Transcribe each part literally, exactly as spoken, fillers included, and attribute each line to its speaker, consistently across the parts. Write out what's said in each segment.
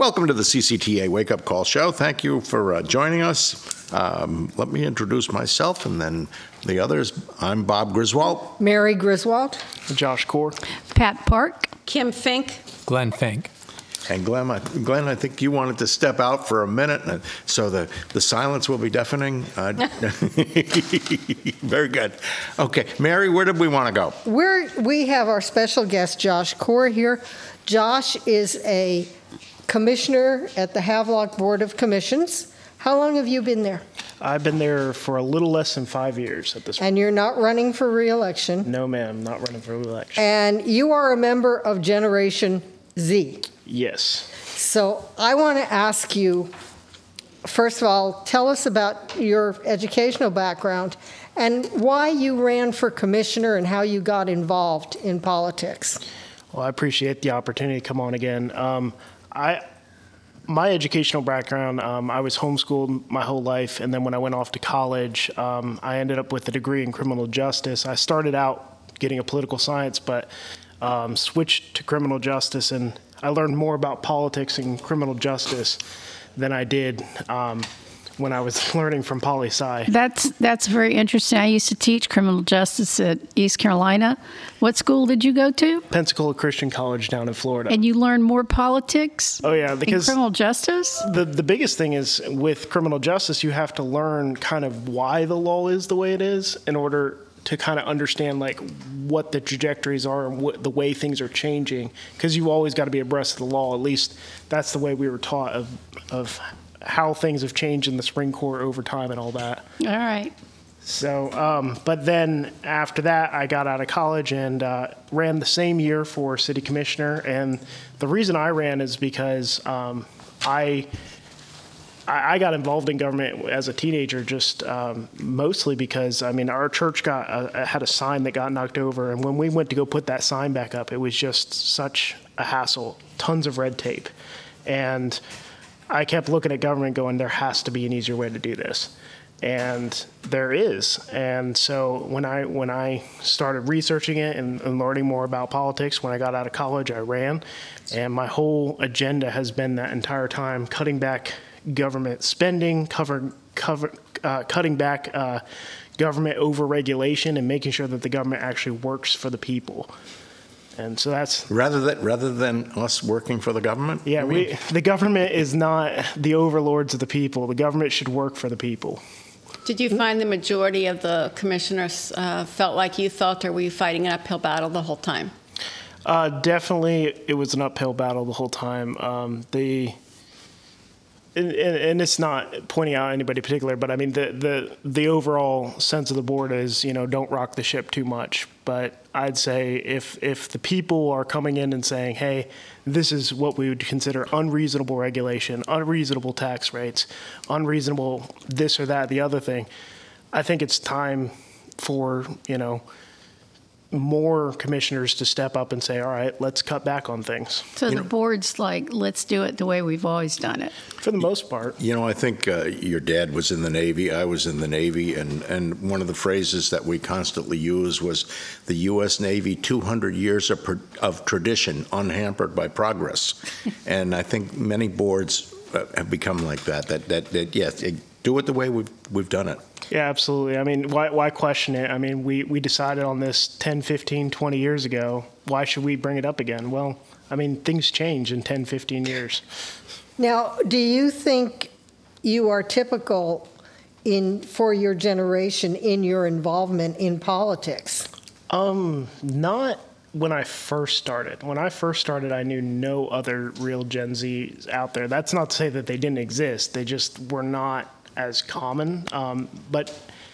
Speaker 1: Welcome to the C C T A Wake Up Call Show. Thank you for uh, joining us. Um, let me introduce myself and then the others. I'm Bob Griswold.
Speaker 2: Mary Griswold.
Speaker 3: Josh Core.
Speaker 4: Pat Park.
Speaker 5: Kim Fink.
Speaker 6: Glenn Fink.
Speaker 1: And Glenn, I, Glenn, I think you wanted to step out for a minute, uh, so the, the silence will be deafening. Uh, very good. Okay, Mary, where did we want to go?
Speaker 2: We're, we have our special guest, Josh Core, here. Josh is a commissioner at the Havelock Board of Commissions. How long have you been there?
Speaker 3: I've been there for a little less than five years at this point.
Speaker 2: And you're not running for re-election.
Speaker 3: No, ma'am, not running for re-election.
Speaker 2: And you are a member of Generation Z.
Speaker 3: Yes.
Speaker 2: So I want to ask you, first of all, tell us about your educational background and why you ran for commissioner and how you got involved in politics.
Speaker 3: Well, I appreciate the opportunity to come on again. Um, I, my educational background, um, I was homeschooled my whole life, and then when I went off to college, um, I ended up with a degree in criminal justice. I started out getting a political science, but um, switched to criminal justice, and I learned more about politics and criminal justice than I did um, when I was learning from poli-sci.
Speaker 4: That's that's very interesting. I used to teach criminal justice at East Carolina. What school did you go to?
Speaker 3: Pensacola Christian College down in Florida.
Speaker 4: And you learned more politics?
Speaker 3: Oh yeah, because
Speaker 4: in criminal justice?
Speaker 3: The the biggest thing is with criminal justice, you have to learn kind of why the law is the way it is in order to kind of understand like what the trajectories are and what the way things are changing, because you've always got to be abreast of the law. At least that's the way we were taught of of how things have changed in the Supreme Court over time and all that.
Speaker 4: All right.
Speaker 3: So, um, but then after that, I got out of college and uh, ran the same year for city commissioner. And the reason I ran is because um, I. I got involved in government as a teenager, just um, mostly because, I mean, our church got uh, had a sign that got knocked over, and when we went to go put that sign back up, it was just such a hassle, tons of red tape. And I kept looking at government going, there has to be an easier way to do this. And there is. And so when I when I started researching it and, and learning more about politics, when I got out of college, I ran. And my whole agenda has been that entire time, cutting back government spending, cover, cover, uh, cutting back uh, government overregulation, and making sure that the government actually works for the people. And so that's
Speaker 1: rather than rather than us working for the government.
Speaker 3: Yeah, we the government is not the overlords of the people. The government should work for the people.
Speaker 5: Did you find the majority of the commissioners uh, felt like you felt, or were you fighting an uphill battle the whole time?
Speaker 3: Uh, definitely, it was an uphill battle the whole time. Um, the And, and it's not pointing out anybody particular, but I mean, the, the, the overall sense of the board is, you know, don't rock the ship too much. But I'd say if, if the people are coming in and saying, hey, this is what we would consider unreasonable regulation, unreasonable tax rates, unreasonable this or that, the other thing, I think it's time for, you know, more commissioners to step up and say, all right, let's cut back on things.
Speaker 4: So
Speaker 1: you
Speaker 4: the
Speaker 1: know,
Speaker 4: board's like, let's do it the way we've always done it.
Speaker 3: For the most part.
Speaker 1: You know, I think uh, your dad was in the Navy, I was in the Navy, and, and one of the phrases that we constantly use was the U S Navy, two hundred years of, of tradition, unhampered by progress. And I think many boards uh, have become like that, that, that, that yes, it, do it the way we've, we've done it.
Speaker 3: Yeah, absolutely. I mean, why, why question it? I mean, we, we decided on this ten, fifteen, twenty years ago. Why should we bring it up again? Well, I mean, things change in ten, fifteen years.
Speaker 2: Now, do you think you are typical in for your generation in your involvement in politics?
Speaker 3: Um, not when I first started. When I first started, I knew no other real Gen Zs out there. That's not to say that they didn't exist. They just were not as common, um, but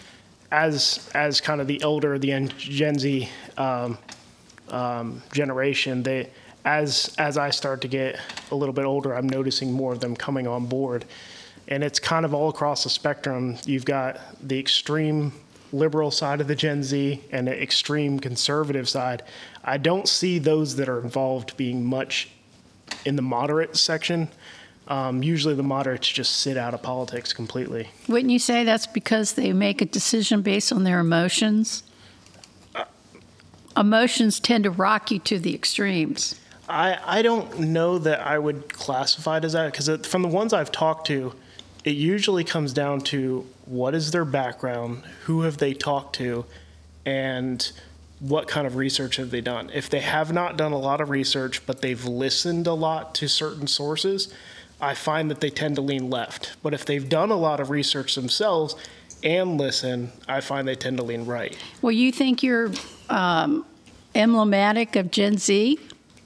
Speaker 3: as as kind of the elder, the Gen Z um, um, generation, they as as I start to get a little bit older, I'm noticing more of them coming on board, and it's kind of all across the spectrum. You've got the extreme liberal side of the Gen Z and the extreme conservative side. I don't see those that are involved being much in the moderate section. Um, usually the moderates just sit out of politics completely.
Speaker 4: Wouldn't you say that's because they make a decision based on their emotions? Uh, Emotions tend to rock you to the extremes.
Speaker 3: I, I don't know that I would classify it as that, because from the ones I've talked to, it usually comes down to what is their background, who have they talked to, and what kind of research have they done. If they have not done a lot of research, but they've listened a lot to certain sources, I find that they tend to lean left. But if they've done a lot of research themselves and listen, I find they tend to lean right.
Speaker 4: Well, you think you're um, emblematic of Gen Z?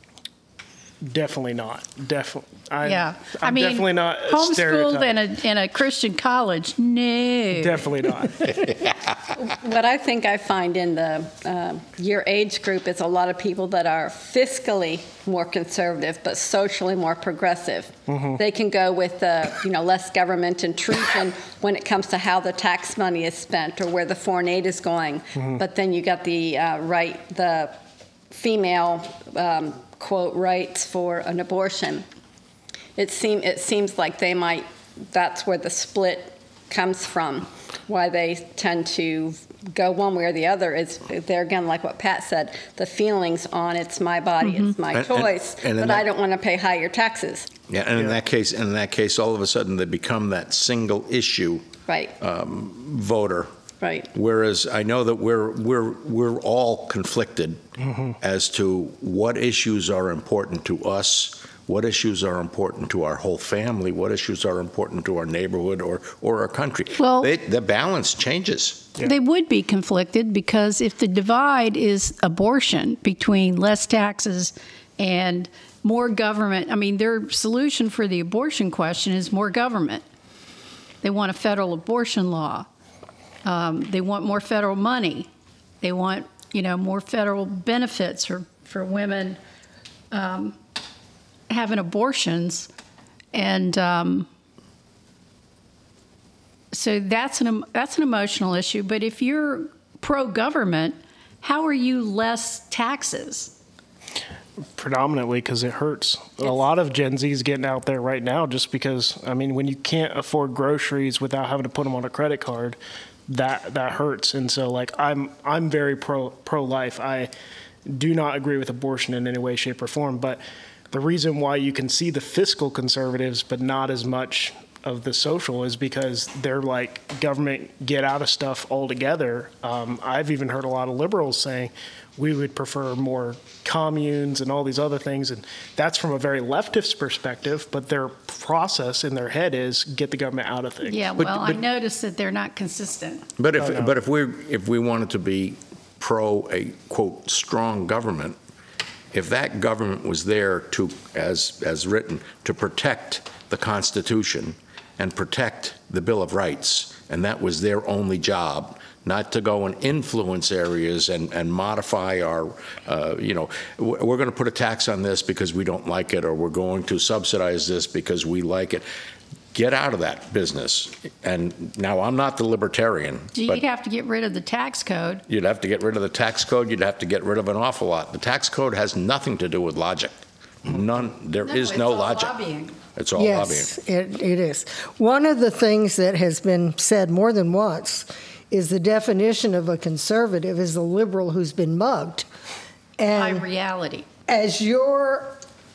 Speaker 3: Definitely not. Definitely. I,
Speaker 4: Yeah. I
Speaker 3: I'm
Speaker 4: mean,
Speaker 3: definitely not a
Speaker 4: homeschooled
Speaker 3: stereotype.
Speaker 4: in a, in a Christian college, no.
Speaker 3: Definitely not.
Speaker 5: What I think I find in the uh, your age group is a lot of people that are fiscally more conservative, but socially more progressive. They can go with the, you know, less government intrusion when it comes to how the tax money is spent or where the foreign aid is going. But then you got the uh, right, the female um, quote rights for an abortion. It seem it seems like they might. That's where the split comes from. Why they tend to go one way or the other is they're again like what Pat said. The feelings on it's my body, it's my
Speaker 1: And- and-
Speaker 5: choice,
Speaker 1: and in
Speaker 5: but
Speaker 1: that-
Speaker 5: I don't want to pay higher taxes.
Speaker 1: Yeah, and in that case, in that case, all of a sudden they become that single issue
Speaker 5: Right.
Speaker 1: voter.
Speaker 5: Right.
Speaker 1: Whereas I know that we're we're we're all conflicted as to what issues are important to us, what issues are important to our whole family, what issues are important to our neighborhood or or our country.
Speaker 4: Well-
Speaker 1: they, the balance changes.
Speaker 3: Yeah.
Speaker 4: They would be conflicted because if the divide is abortion between less taxes and more government, I mean, their solution for the abortion question is more government. They want a federal abortion law. Um, they want more federal money. They want, you know, more federal benefits for, for women um, having abortions. And um, so that's an, that's an emotional issue. But if you're pro-government, how are you less taxes?
Speaker 3: Predominantly because it hurts. A lot of Gen Z is getting out there right now just because, I mean, when you can't afford groceries without having to put them on a credit card, that that hurts. And so, like, I'm I'm very pro pro life. I do not agree with abortion in any way, shape, or form. But the reason why you can see the fiscal conservatives, but not as much of the social, is because they're like, government, get out of stuff altogether. Um, I've even heard a lot of liberals saying we would prefer more communes and all these other things. And that's from a very leftist perspective, but their process in their head is get the government out of things.
Speaker 4: Yeah,
Speaker 1: But-
Speaker 4: well, I
Speaker 1: but-
Speaker 4: noticed that they're not consistent.
Speaker 1: But if
Speaker 3: Oh, no.
Speaker 1: but if we if we wanted to be pro a quote strong government, if that government was there to, as as written, to protect the Constitution and protect the Bill of Rights, and that was their only job, not to go and influence areas and, and modify our, uh, you know, w- we're going to put a tax on this because we don't like it, or we're going to subsidize this because we like it. Get out of that business. And now, I'm not the libertarian,
Speaker 4: You'd
Speaker 1: but
Speaker 4: have to get rid of the tax code.
Speaker 1: you'd have to get rid of the tax code. You'd have to get rid of an awful lot. The tax code has nothing to do with logic. None. There is no logic. It's all lobbying.
Speaker 2: Yes, it, it is. One of the things that has been said more than once is the definition of a conservative is a liberal who's been mugged.
Speaker 4: By
Speaker 2: And
Speaker 4: reality.
Speaker 2: as you're,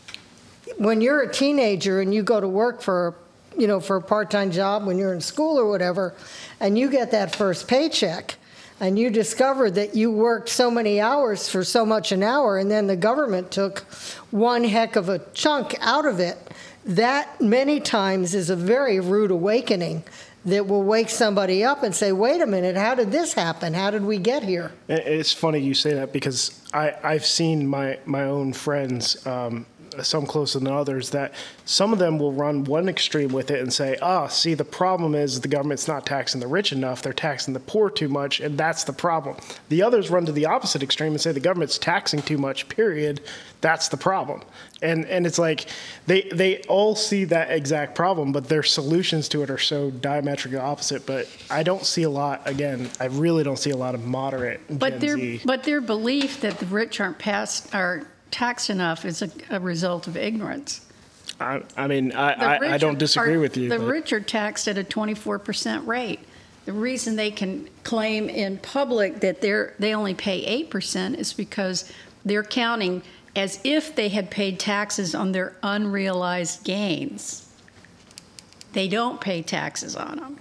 Speaker 2: when you're a teenager and you go to work for, you know, for a part-time job when you're in school or whatever, and you get that first paycheck, and you discover that you worked so many hours for so much an hour, and then the government took one heck of a chunk out of it, that many times is a very rude awakening that will wake somebody up and say, wait a minute, how did this happen? How did we get here?
Speaker 3: It- It's funny you say that because I, I've seen my, my own friends, um, some closer than others, that some of them will run one extreme with it and say, ah, see, the problem is the government's not taxing the rich enough, they're taxing the poor too much, and that's the problem. The others run to the opposite extreme and say the government's taxing too much, period, that's the problem. And and it's like they they all see that exact problem, but their solutions to it are so diametrically opposite. But I don't see a lot, again, I really don't see a lot of moderate
Speaker 4: But
Speaker 3: Gen
Speaker 4: their,
Speaker 3: Z.
Speaker 4: but their belief that the rich aren't passed, are taxed enough is a, a result of ignorance.
Speaker 3: I, I mean,
Speaker 4: The
Speaker 3: I, I, I
Speaker 4: rich
Speaker 3: don't
Speaker 4: are-
Speaker 3: disagree
Speaker 4: are-
Speaker 3: with you.
Speaker 4: The
Speaker 3: but-
Speaker 4: rich are taxed at a twenty-four percent rate. The reason they can claim in public that they're, they only pay eight percent is because they're counting as if they had paid taxes on their unrealized gains. They don't pay taxes on them.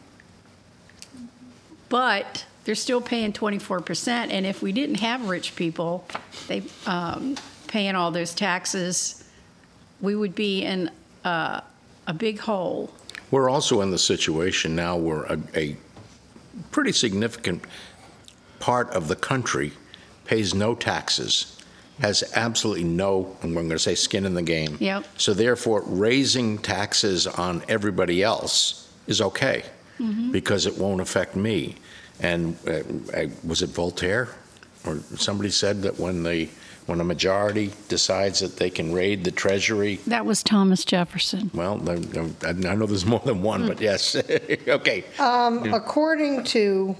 Speaker 4: But they're still paying twenty-four percent, and if we didn't have rich people they um, paying all those taxes, we would be in uh, a big hole.
Speaker 1: We're also in the situation now where a, a pretty significant part of the country pays no taxes, has absolutely no, and we're going to say skin in the game.
Speaker 4: Yep.
Speaker 1: So therefore, raising taxes on everybody else is okay, mm-hmm. because it won't affect me. And uh, I, was it Voltaire or somebody said that when the when a majority decides that they can raid the Treasury?
Speaker 4: That was Thomas Jefferson.
Speaker 1: Well, I, I know there's more than one, mm. but yes. Okay.
Speaker 2: Um,
Speaker 1: yeah.
Speaker 2: According to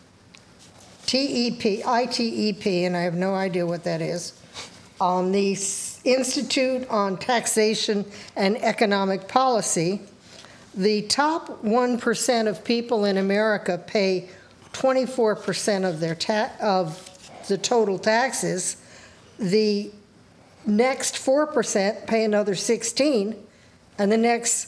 Speaker 2: T E P, I T E P, and I have no idea what that is, on the Institute on Taxation and Economic Policy, the top one percent of people in America pay twenty-four percent of their ta- of the total taxes. The next four percent pay another sixteen, and the next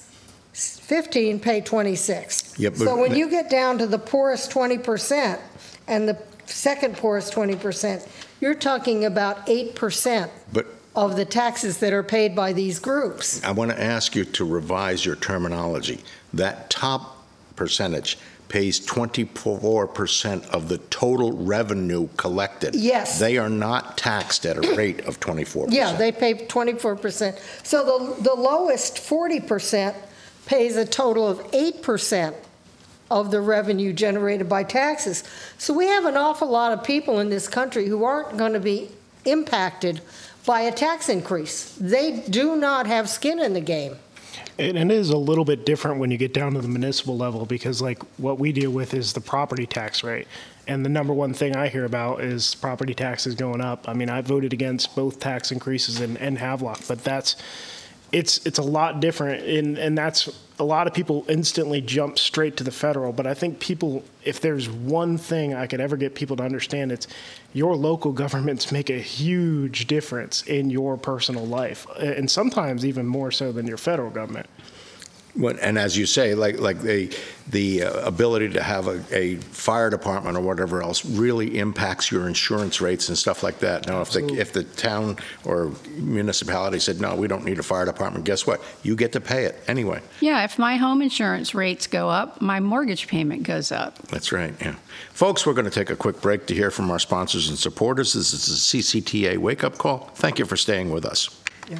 Speaker 2: fifteen pay twenty-six.
Speaker 1: Yep,
Speaker 2: so when you get down to the poorest twenty percent and the second poorest twenty percent, you're talking about eight percent
Speaker 1: but,
Speaker 2: of the taxes that are paid by these groups.
Speaker 1: I want to ask you to revise your terminology. That top percentage pays twenty-four percent of the total revenue collected.
Speaker 2: Yes.
Speaker 1: They are not taxed at a rate of twenty-four percent.
Speaker 2: Yeah, they pay twenty-four percent. So the, the lowest forty percent pays a total of eight percent of the revenue generated by taxes. So we have an awful lot of people in this country who aren't going to be impacted by a tax increase. They do not have skin in the game.
Speaker 3: And it is a little bit different when you get down to the municipal level, because like what we deal with is the property tax rate. And the number one thing I hear about is property taxes going up. I mean, I voted against both tax increases and, and Havelock, but that's, it's it's a lot different. And, and that's, a lot of people instantly jump straight to the federal. But I think people, if there's one thing I could ever get people to understand, it's your local governments make a huge difference in your personal life. And sometimes even more so than your federal government.
Speaker 1: Well, and as you say, like like the the uh, ability to have a, a fire department or whatever else really impacts your insurance rates and stuff like that. Now, if the if the town or municipality said, no, we don't need a fire department, guess what? You get to pay it anyway.
Speaker 4: Yeah, if my home insurance rates go up, my mortgage payment goes up.
Speaker 1: That's right, yeah. Folks, we're going to take a quick break to hear from our sponsors and supporters. This is a C C T A wake-up call. Thank you for staying with us.
Speaker 2: Yeah.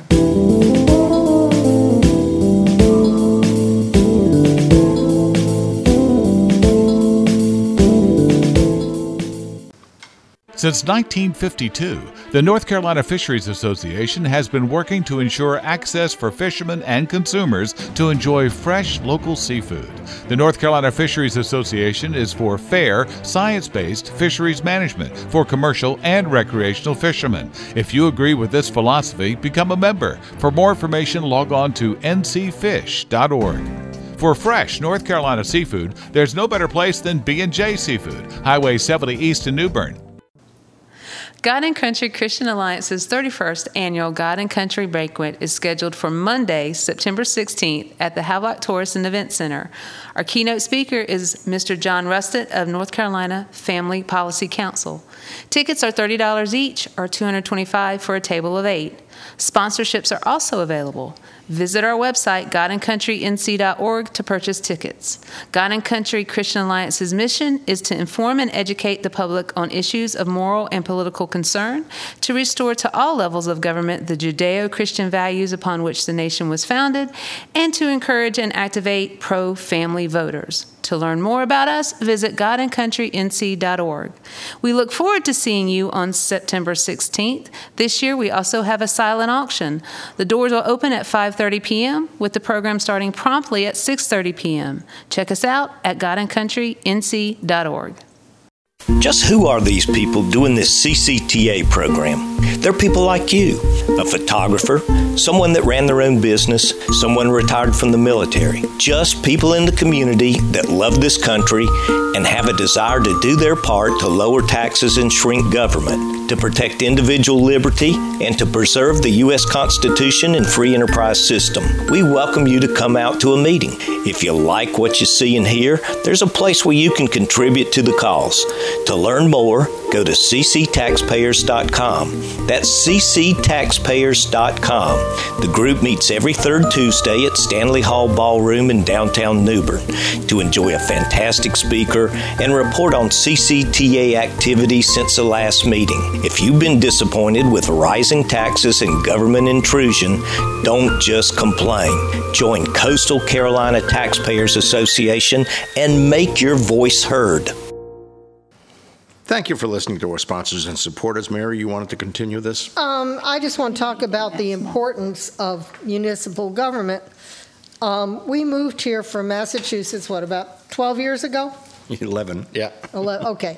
Speaker 6: Since nineteen fifty-two, the North Carolina Fisheries Association has been working to ensure access for fishermen and consumers to enjoy fresh local seafood. The North Carolina Fisheries Association is for fair, science-based fisheries management for commercial and recreational fishermen. If you agree with this philosophy, become a member. For more information, log on to n c fish dot org. For fresh North Carolina seafood, there's no better place than B and J Seafood, Highway seventy East in New Bern.
Speaker 7: God and Country Christian Alliance's thirty-first annual God and Country Banquet is scheduled for Monday, September sixteenth at the Havelock Tourist and Event Center. Our keynote speaker is Mister John Rustet of North Carolina Family Policy Council. Tickets are thirty dollars each or two hundred twenty-five dollars for a table of eight. Sponsorships are also available. Visit our website, god and country n c dot org, to purchase tickets. God and Country Christian Alliance's mission is to inform and educate the public on issues of moral and political concern, to restore to all levels of government the Judeo-Christian values upon which the nation was founded, and to encourage and activate pro-family voters. To learn more about us, visit god and country n c dot org. We look forward to seeing you on September sixteenth. This year, we also have a silent auction. The doors will open at five thirty p.m., with the program starting promptly at six thirty p.m. Check us out at god and country n c dot org.
Speaker 8: Just who are these people doing this C C T A program? They're people like you, a photographer, someone that ran their own business, someone retired from the military. Just people in the community that love this country and have a desire to do their part to lower taxes and shrink government, to protect individual liberty, and to preserve the U S Constitution and free enterprise system. We welcome you to come out to a meeting. If you like what you see and hear, there's a place where you can contribute to the cause. To learn more, go to c c taxpayers dot com. That's c c taxpayers dot com. The group meets every third Tuesday at Stanley Hall Ballroom in downtown New Bern to enjoy a fantastic speaker and report on C C T A activities since the last meeting. If you've been disappointed with rising taxes and government intrusion, don't just complain. Join Coastal Carolina Taxpayers Association and make your voice heard.
Speaker 1: Thank you for listening to our sponsors and supporters. Mary, you wanted to continue this?
Speaker 2: Um, I just want to talk about the importance of municipal government. Um, we moved here from Massachusetts, what, about twelve years ago?
Speaker 1: eleven, yeah.
Speaker 2: eleven, okay.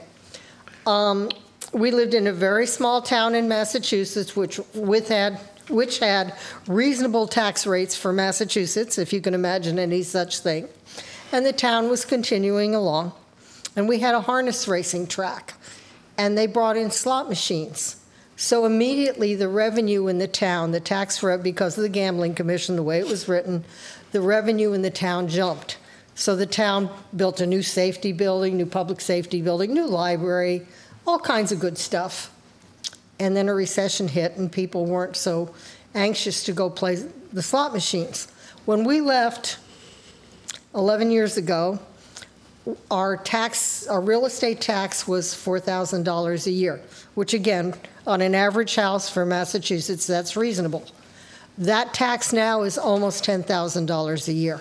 Speaker 2: Um, we lived in a very small town in Massachusetts, which with had which had reasonable tax rates for Massachusetts, if you can imagine any such thing. And the town was continuing along. And we had a harness racing track. And they brought in slot machines. So immediately the revenue in the town, the tax rev, because of the gambling commission, the way it was written, the revenue in the town jumped. So the town built a new safety building, new public safety building, new library, all kinds of good stuff. And then a recession hit, and people weren't so anxious to go play the slot machines. When we left eleven years ago, our tax, our real estate tax was four thousand dollars a year, which again, on an average house for Massachusetts, that's reasonable. That tax now is almost ten thousand dollars a year.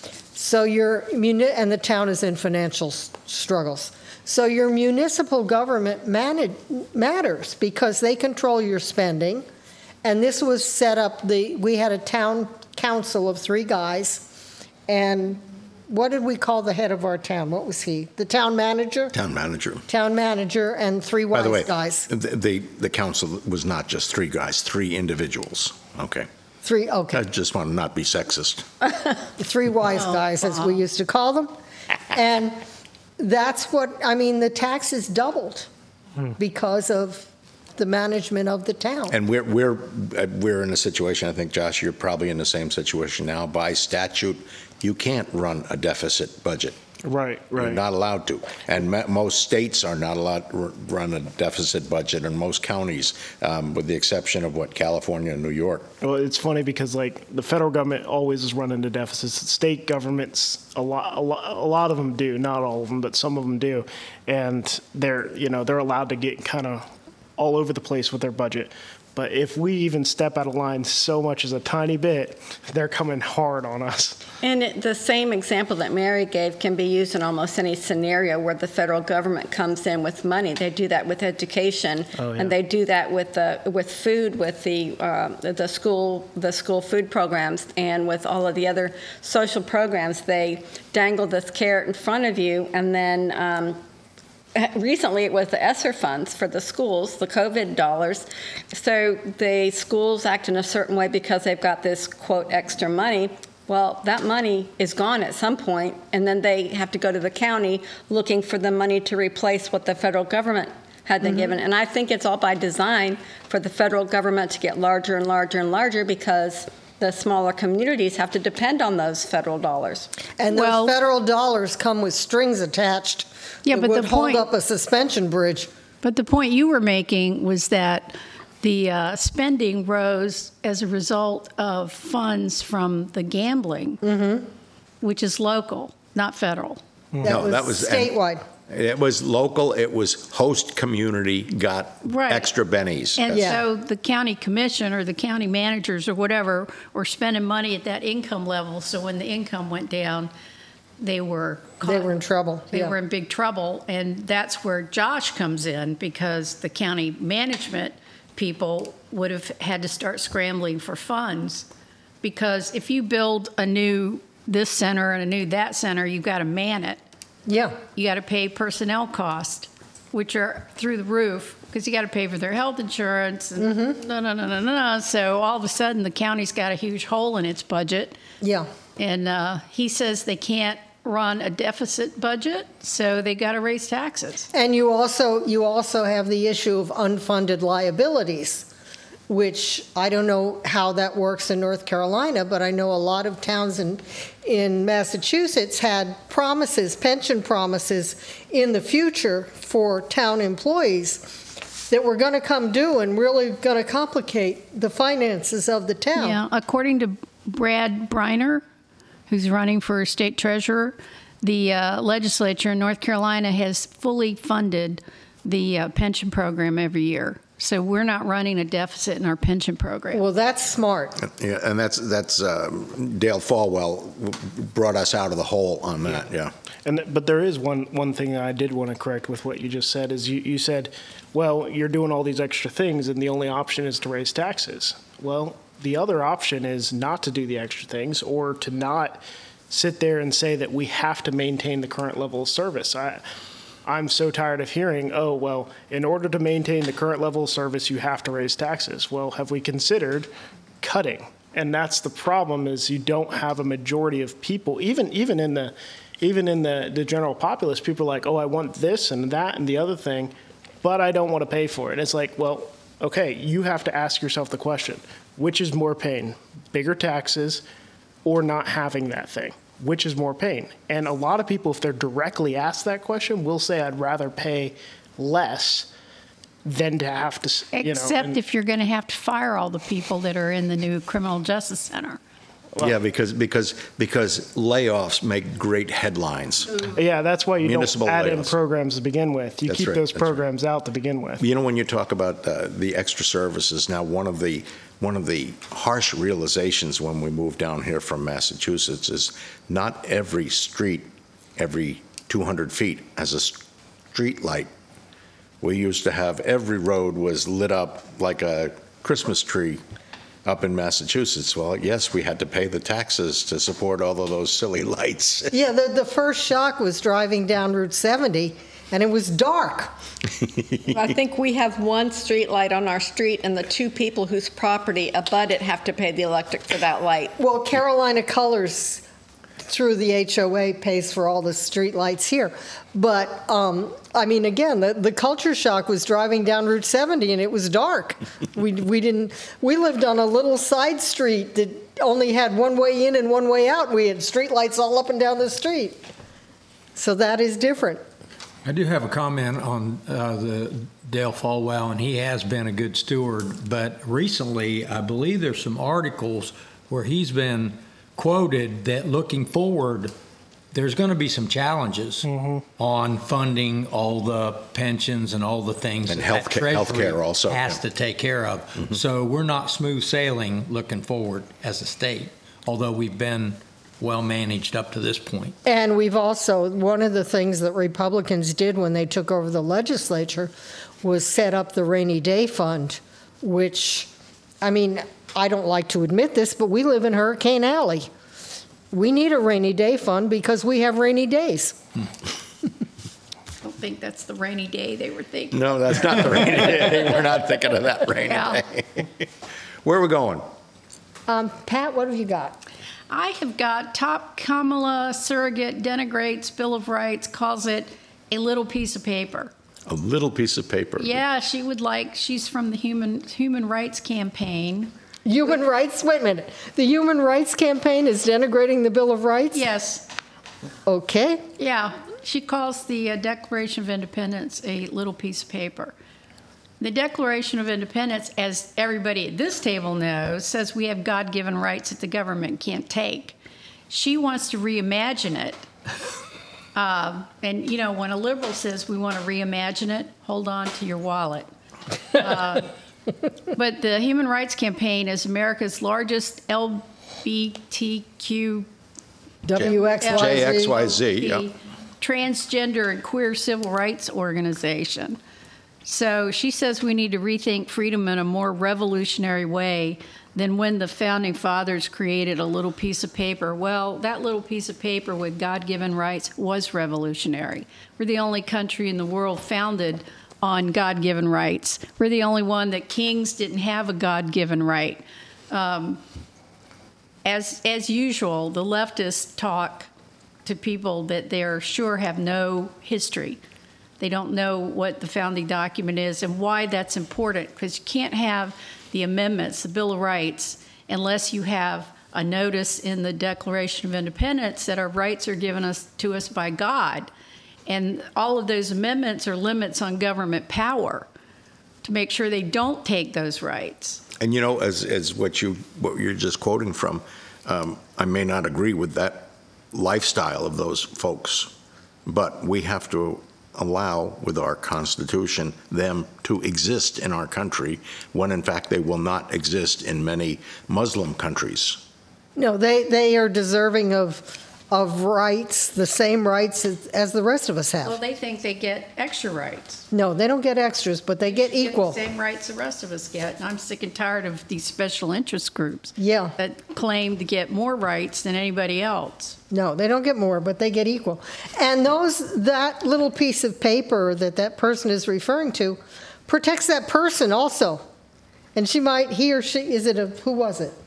Speaker 2: So your, and the town is in financial struggles. So your municipal government manage, matters because they control your spending. And this was set up, the, we had a town council of three guys. And what did we call the head of our town? What was he? The town manager?
Speaker 1: Town manager.
Speaker 2: Town manager and three wise
Speaker 1: By the way,
Speaker 2: guys.
Speaker 1: The, the, the council was not just three guys, three individuals. Okay.
Speaker 2: Three, okay.
Speaker 1: I just want to not be sexist.
Speaker 2: Three wise guys, as we used to call them. And that's what, I mean, the taxes doubled because of the management of the town.
Speaker 1: And we're, we're, uh, we're in a situation, I think, Josh, you're probably in the same situation now. By statute, you can't run a deficit budget.
Speaker 3: Right, right.
Speaker 1: You're not allowed to. And ma- most states are not allowed to r- run a deficit budget, and most counties, um, with the exception of, what, California and New York.
Speaker 3: Well, it's funny because, like, the federal government always is running into deficits. State governments, a lot, a lot, a lot of them do, not all of them, but some of them do. And they're, you know, they're allowed to get kind of all over the place with their budget. But if we even step out of line so much as a tiny bit, they're coming hard on us.
Speaker 5: And it, the same example that Mary gave can be used in almost any scenario where the federal government comes in with money. They do that with education,
Speaker 3: Oh, yeah.
Speaker 5: and they do that with the with food, with the uh, the school the school food programs, and with all of the other social programs. They dangle this carrot in front of you, and then. Um, Recently, it was the ESSER funds for the schools, the COVID dollars. So the schools act in a certain way because they've got this, quote, extra money. Well, that money is gone at some point, and then they have to go to the county looking for the money to replace what the federal government had been mm-hmm. given. And I think it's all by design for the federal government to get larger and larger and larger because the smaller communities have to depend on those federal dollars.
Speaker 2: And those
Speaker 4: Well-
Speaker 2: federal dollars come with strings attached.
Speaker 4: Yeah,
Speaker 2: that
Speaker 4: but the
Speaker 2: would hold
Speaker 4: point-
Speaker 2: up a suspension bridge.
Speaker 4: But the point you were making was that the uh, spending rose as a result of funds from the gambling, which is local, not federal.
Speaker 2: That
Speaker 1: No,
Speaker 2: was
Speaker 1: that was- and-
Speaker 2: statewide.
Speaker 1: It was local, it was host community got
Speaker 4: Right.
Speaker 1: extra bennies.
Speaker 4: And
Speaker 2: Yeah.
Speaker 4: so the county commission or the county managers or whatever were spending money at that income level. So when the income went down, they were caught.
Speaker 2: They were in trouble.
Speaker 4: They
Speaker 2: yeah.
Speaker 4: were in big trouble. And that's where Josh comes in because the county management people would have had to start scrambling for funds. Because if you build a new this center and a new that center, you've got to man it.
Speaker 2: Yeah.
Speaker 4: You got to pay personnel costs, which are through the roof, because you got to pay for their health insurance. And
Speaker 2: Mm-hmm.
Speaker 4: no, no, no, no, no, no. So all of a sudden, the county's got a huge hole in its budget.
Speaker 2: Yeah.
Speaker 4: And uh, he says they can't run a deficit budget, so they got to raise taxes.
Speaker 2: And you also, you also have the issue of unfunded liabilities, which I don't know how that works in North Carolina, but I know a lot of towns in, in Massachusetts had promises, pension promises in the future for town employees that were going to come due and really going to complicate the finances of the town.
Speaker 4: Yeah, according to Brad Briner, who's running for state treasurer, the uh, legislature in North Carolina has fully funded the uh, pension program every year. So we're not running a deficit in our pension program.
Speaker 2: Well, that's smart.
Speaker 1: Yeah, and that's, that's, um, Dale Falwell brought us out of the hole on that, yeah.
Speaker 3: And but there is one one thing that I did want to correct with what you just said is you, you said, well, you're doing all these extra things and the only option is to raise taxes. Well, the other option is not to do the extra things or to not sit there and say that we have to maintain the current level of service. I, I'm so tired of hearing, oh, well, in order to maintain the current level of service, you have to raise taxes. Well, have we considered cutting? And that's the problem is you don't have a majority of people, even even in the even in the, the general populace, people are like, oh, I want this and that and the other thing, but I don't want to pay for it. And it's like, well, okay, you have to ask yourself the question, which is more pain, bigger taxes or not having that thing? Which is more pain? And a lot of people, if they're directly asked that question, will say, I'd rather pay less than to have to, you know.
Speaker 4: Except
Speaker 3: and,
Speaker 4: if you're going to have to fire all the people that are in the new criminal justice center.
Speaker 3: Well,
Speaker 1: Yeah, because, because, because layoffs make great headlines.
Speaker 3: yeah, that's why you
Speaker 1: Municipal
Speaker 3: don't add in
Speaker 1: layoffs.
Speaker 3: programs to begin with. You
Speaker 1: That's
Speaker 3: keep
Speaker 1: right,
Speaker 3: those
Speaker 1: that's right.
Speaker 3: programs out to begin with.
Speaker 1: You know, when you talk about uh, the extra services, now one of the one of the harsh realizations when we moved down here from Massachusetts is not every street, every two hundred feet has a street light. We used to have every road was lit up like a Christmas tree up in Massachusetts. Well, yes, we had to pay the taxes to support all of those silly lights.
Speaker 2: Yeah, the, the first shock was driving down Route seventy, and it was dark.
Speaker 5: I think we have one street light on our street, and the two people whose property abut it have to pay the electric for that light.
Speaker 2: Well, Carolina Colors, through the H O A, pays for all the street lights here. But, um, I mean, again, the, the culture shock was driving down Route seventy, and it was dark. we, we didn't, we lived on a little side street that only had one way in and one way out. We had street lights all up and down the street. So that is different.
Speaker 9: I do have a comment on uh, the Dale Falwell, and he has been a good steward. But recently, I believe there's some articles where he's been quoted that looking forward, there's going to be some challenges mm-hmm. on funding all the pensions and all the things
Speaker 1: And
Speaker 9: that
Speaker 1: health ca-
Speaker 9: Treasury
Speaker 1: healthcare also,
Speaker 9: has
Speaker 1: yeah.
Speaker 9: to take care of. Mm-hmm. So we're not smooth sailing looking forward as a state, although we've been well managed up to this point.
Speaker 2: And we've also, one of the things that Republicans did when they took over the legislature was set up the rainy day fund, which, I mean, I don't like to admit this, but we live in Hurricane Alley. We need a rainy day fund because we have rainy days.
Speaker 4: I don't think that's the rainy day they were thinking.
Speaker 1: No, that's not the rainy day. We're not thinking of that rainy
Speaker 4: Yeah.
Speaker 1: day. Where are we going?
Speaker 2: Um, Pat, what have you got?
Speaker 4: I have got top Kamala surrogate denigrates Bill of Rights, calls it a little piece of paper.
Speaker 1: A little piece of paper.
Speaker 4: Yeah, she would like, she's from the Human Human Rights Campaign.
Speaker 2: Human rights? Wait a minute. The Human Rights Campaign is denigrating the Bill of Rights?
Speaker 4: Yes,
Speaker 2: Okay.
Speaker 4: yeah. She calls the uh, Declaration of Independence a little piece of paper. The Declaration of Independence, as everybody at this table knows, says we have God-given rights that the government can't take. She wants to reimagine it. Um, and, you know, when a liberal says we want to reimagine it, hold on to your wallet. Uh, but the Human Rights Campaign is America's largest L G B T Q
Speaker 2: W X Y Z.
Speaker 1: J X Y Z, yeah.
Speaker 4: transgender and queer civil rights organization. So she says we need to rethink freedom in a more revolutionary way than when the founding fathers created a little piece of paper. Well, that little piece of paper with God-given rights was revolutionary. We're the only country in the world founded on God-given rights. We're the only one that kings didn't have a God-given right. Um, as as usual, the leftists talk to people that they're sure have no history. They don't know what the founding document is and why that's important, because you can't have the amendments, the Bill of Rights, unless you have a notice in the Declaration of Independence that our rights are given us to us by God. And all of those amendments are limits on government power to make sure they don't take those rights.
Speaker 1: And you know, as as what you what you're just quoting from, um, I may not agree with that lifestyle of those folks, but we have to allow, with our Constitution, them to exist in our country when, in fact, they will not exist in many Muslim countries.
Speaker 2: No, they, they are deserving of of rights, the same rights as, as the rest of us have.
Speaker 4: Well, they think they get extra rights.
Speaker 2: No, they don't get extras, but they get
Speaker 4: They
Speaker 2: equal.
Speaker 4: the same rights the rest of us get. And I'm sick and tired of these special interest groups
Speaker 2: Yeah.
Speaker 4: that claim to get more rights than anybody else.
Speaker 2: No, they don't get more, but they get equal. And those that little piece of paper that that person is referring to protects that person also. And she might, he or she, is it a, who was it?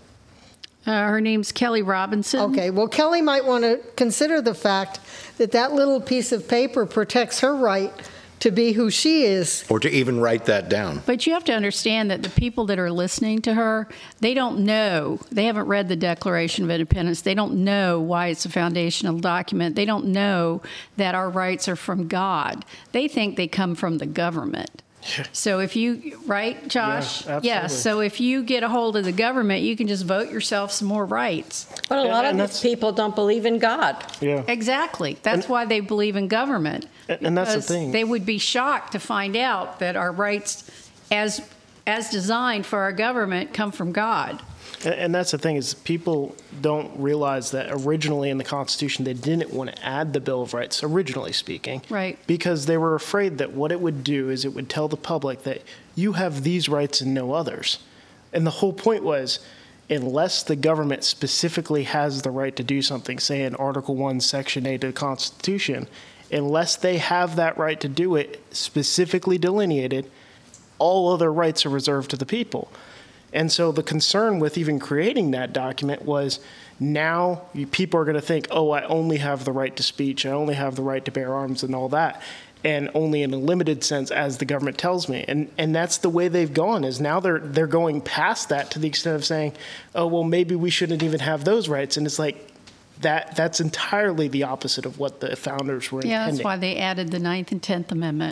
Speaker 4: Uh, her name's Kelly Robinson.
Speaker 2: Okay, well, Kelly might want to consider the fact that that little piece of paper protects her right to be who she is.
Speaker 1: Or to even write that down.
Speaker 4: But you have to understand that the people that are listening to her, they don't know. They haven't read the Declaration of Independence. They don't know why it's a foundational document. They don't know that our rights are from God. They think they come from the government. So if you, right, Josh?
Speaker 3: Yeah,
Speaker 4: Yeah,
Speaker 3: absolutely.
Speaker 4: so if you get a hold of the government, you can just vote yourself some more rights.
Speaker 5: But a lot
Speaker 3: And
Speaker 5: of
Speaker 3: that's-
Speaker 5: these people don't believe in God.
Speaker 3: Yeah.
Speaker 4: Exactly. That's why they believe in government.
Speaker 3: And- and that's the
Speaker 4: Because
Speaker 3: thing.
Speaker 4: They would be shocked to find out that our rights, as as designed for our government, come from God.
Speaker 3: And, and that's the thing, is people don't realize that originally in the Constitution they didn't want to add the Bill of Rights, originally speaking.
Speaker 4: Right.
Speaker 3: Because they were afraid that what it would do is it would tell the public that you have these rights and no others. And the whole point was, unless the government specifically has the right to do something, say in Article one, Section eight of the Constitution, unless they have that right to do it specifically delineated, all other rights are reserved to the people. And so the concern with even creating that document was, now you, people are going to think, oh, I only have the right to speech, I only have the right to bear arms and all that, and only in a limited sense, as the government tells me. And and that's the way they've gone, is now they're they're going past that to the extent of saying, oh, well, maybe we shouldn't even have those rights. And it's like, that that's entirely the opposite of what the founders were
Speaker 4: Yeah,
Speaker 3: intending.
Speaker 4: that's why they added the Ninth and Tenth Amendment.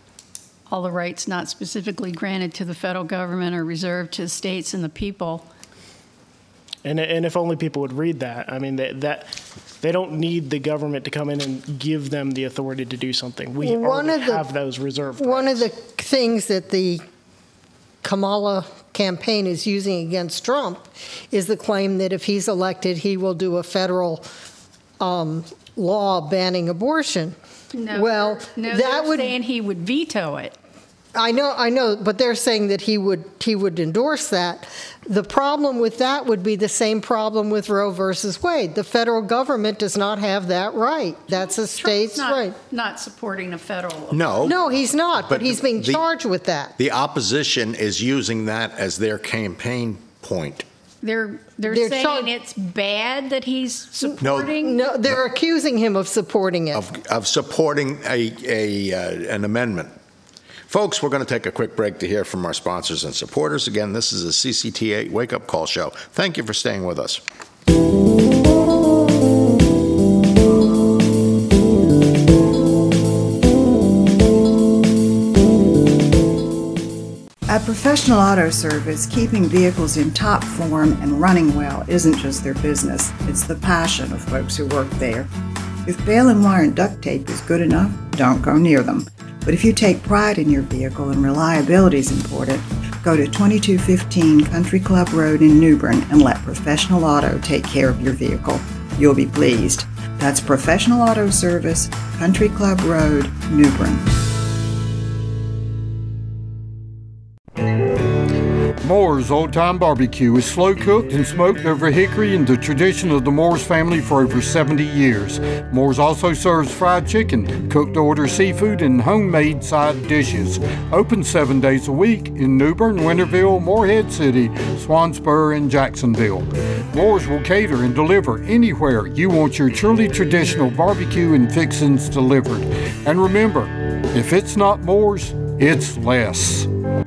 Speaker 4: All the rights not specifically granted to the federal government are reserved to states and the people.
Speaker 3: And and if only people would read that. I mean, that, that they don't need the government to come in and give them the authority to do something. We
Speaker 2: One
Speaker 3: already
Speaker 2: of the-
Speaker 3: have those reserved
Speaker 2: One
Speaker 3: rights.
Speaker 2: of the things that the Kamala campaign is using against Trump is the claim that if he's elected, he will do a federal um, law banning abortion.
Speaker 4: No,
Speaker 2: Well,
Speaker 4: no,
Speaker 2: that
Speaker 4: they're
Speaker 2: would-
Speaker 4: saying he would veto it.
Speaker 2: I know, I know, but they're saying that he would he would endorse that. The problem with that would be the same problem with Roe versus Wade. The federal government does not have that right. That's a state's
Speaker 4: Trump's not,
Speaker 2: right.
Speaker 4: not supporting a federal.
Speaker 1: No.
Speaker 2: No, he's not, but,
Speaker 1: But
Speaker 2: he's being
Speaker 1: the-
Speaker 2: charged with that.
Speaker 1: The opposition is using that as their campaign point.
Speaker 4: They're they're,
Speaker 2: They're
Speaker 4: saying
Speaker 2: char-
Speaker 4: it's bad that he's supporting.
Speaker 2: No, they're accusing him of supporting it.
Speaker 1: Of, of supporting a, a, uh, an amendment. Folks, we're going to take a quick break to hear from our sponsors and supporters. Again, this is a C C T A Wake Up Call show. Thank you for staying with us.
Speaker 10: At Professional Auto Service, keeping vehicles in top form and running well isn't just their business, it's the passion of folks who work there. If baling and wire and duct tape is good enough, don't go near them. But if you take pride in your vehicle and reliability is important, go to twenty-two fifteen Country Club Road in New Bern and let Professional Auto take care of your vehicle. You'll be pleased. That's Professional Auto Service, Country Club Road, New Bern.
Speaker 11: Moore's Old Time Barbecue is slow cooked and smoked over hickory in the tradition of the Moore's family for over seventy years. Moore's also serves fried chicken, cooked to order seafood, and homemade side dishes. Open seven days a week in New Bern, Winterville, Morehead City, Swansboro, and Jacksonville. Moore's will cater and deliver anywhere you want your truly traditional barbecue and fixings delivered. And remember, if it's not Moore's, it's less.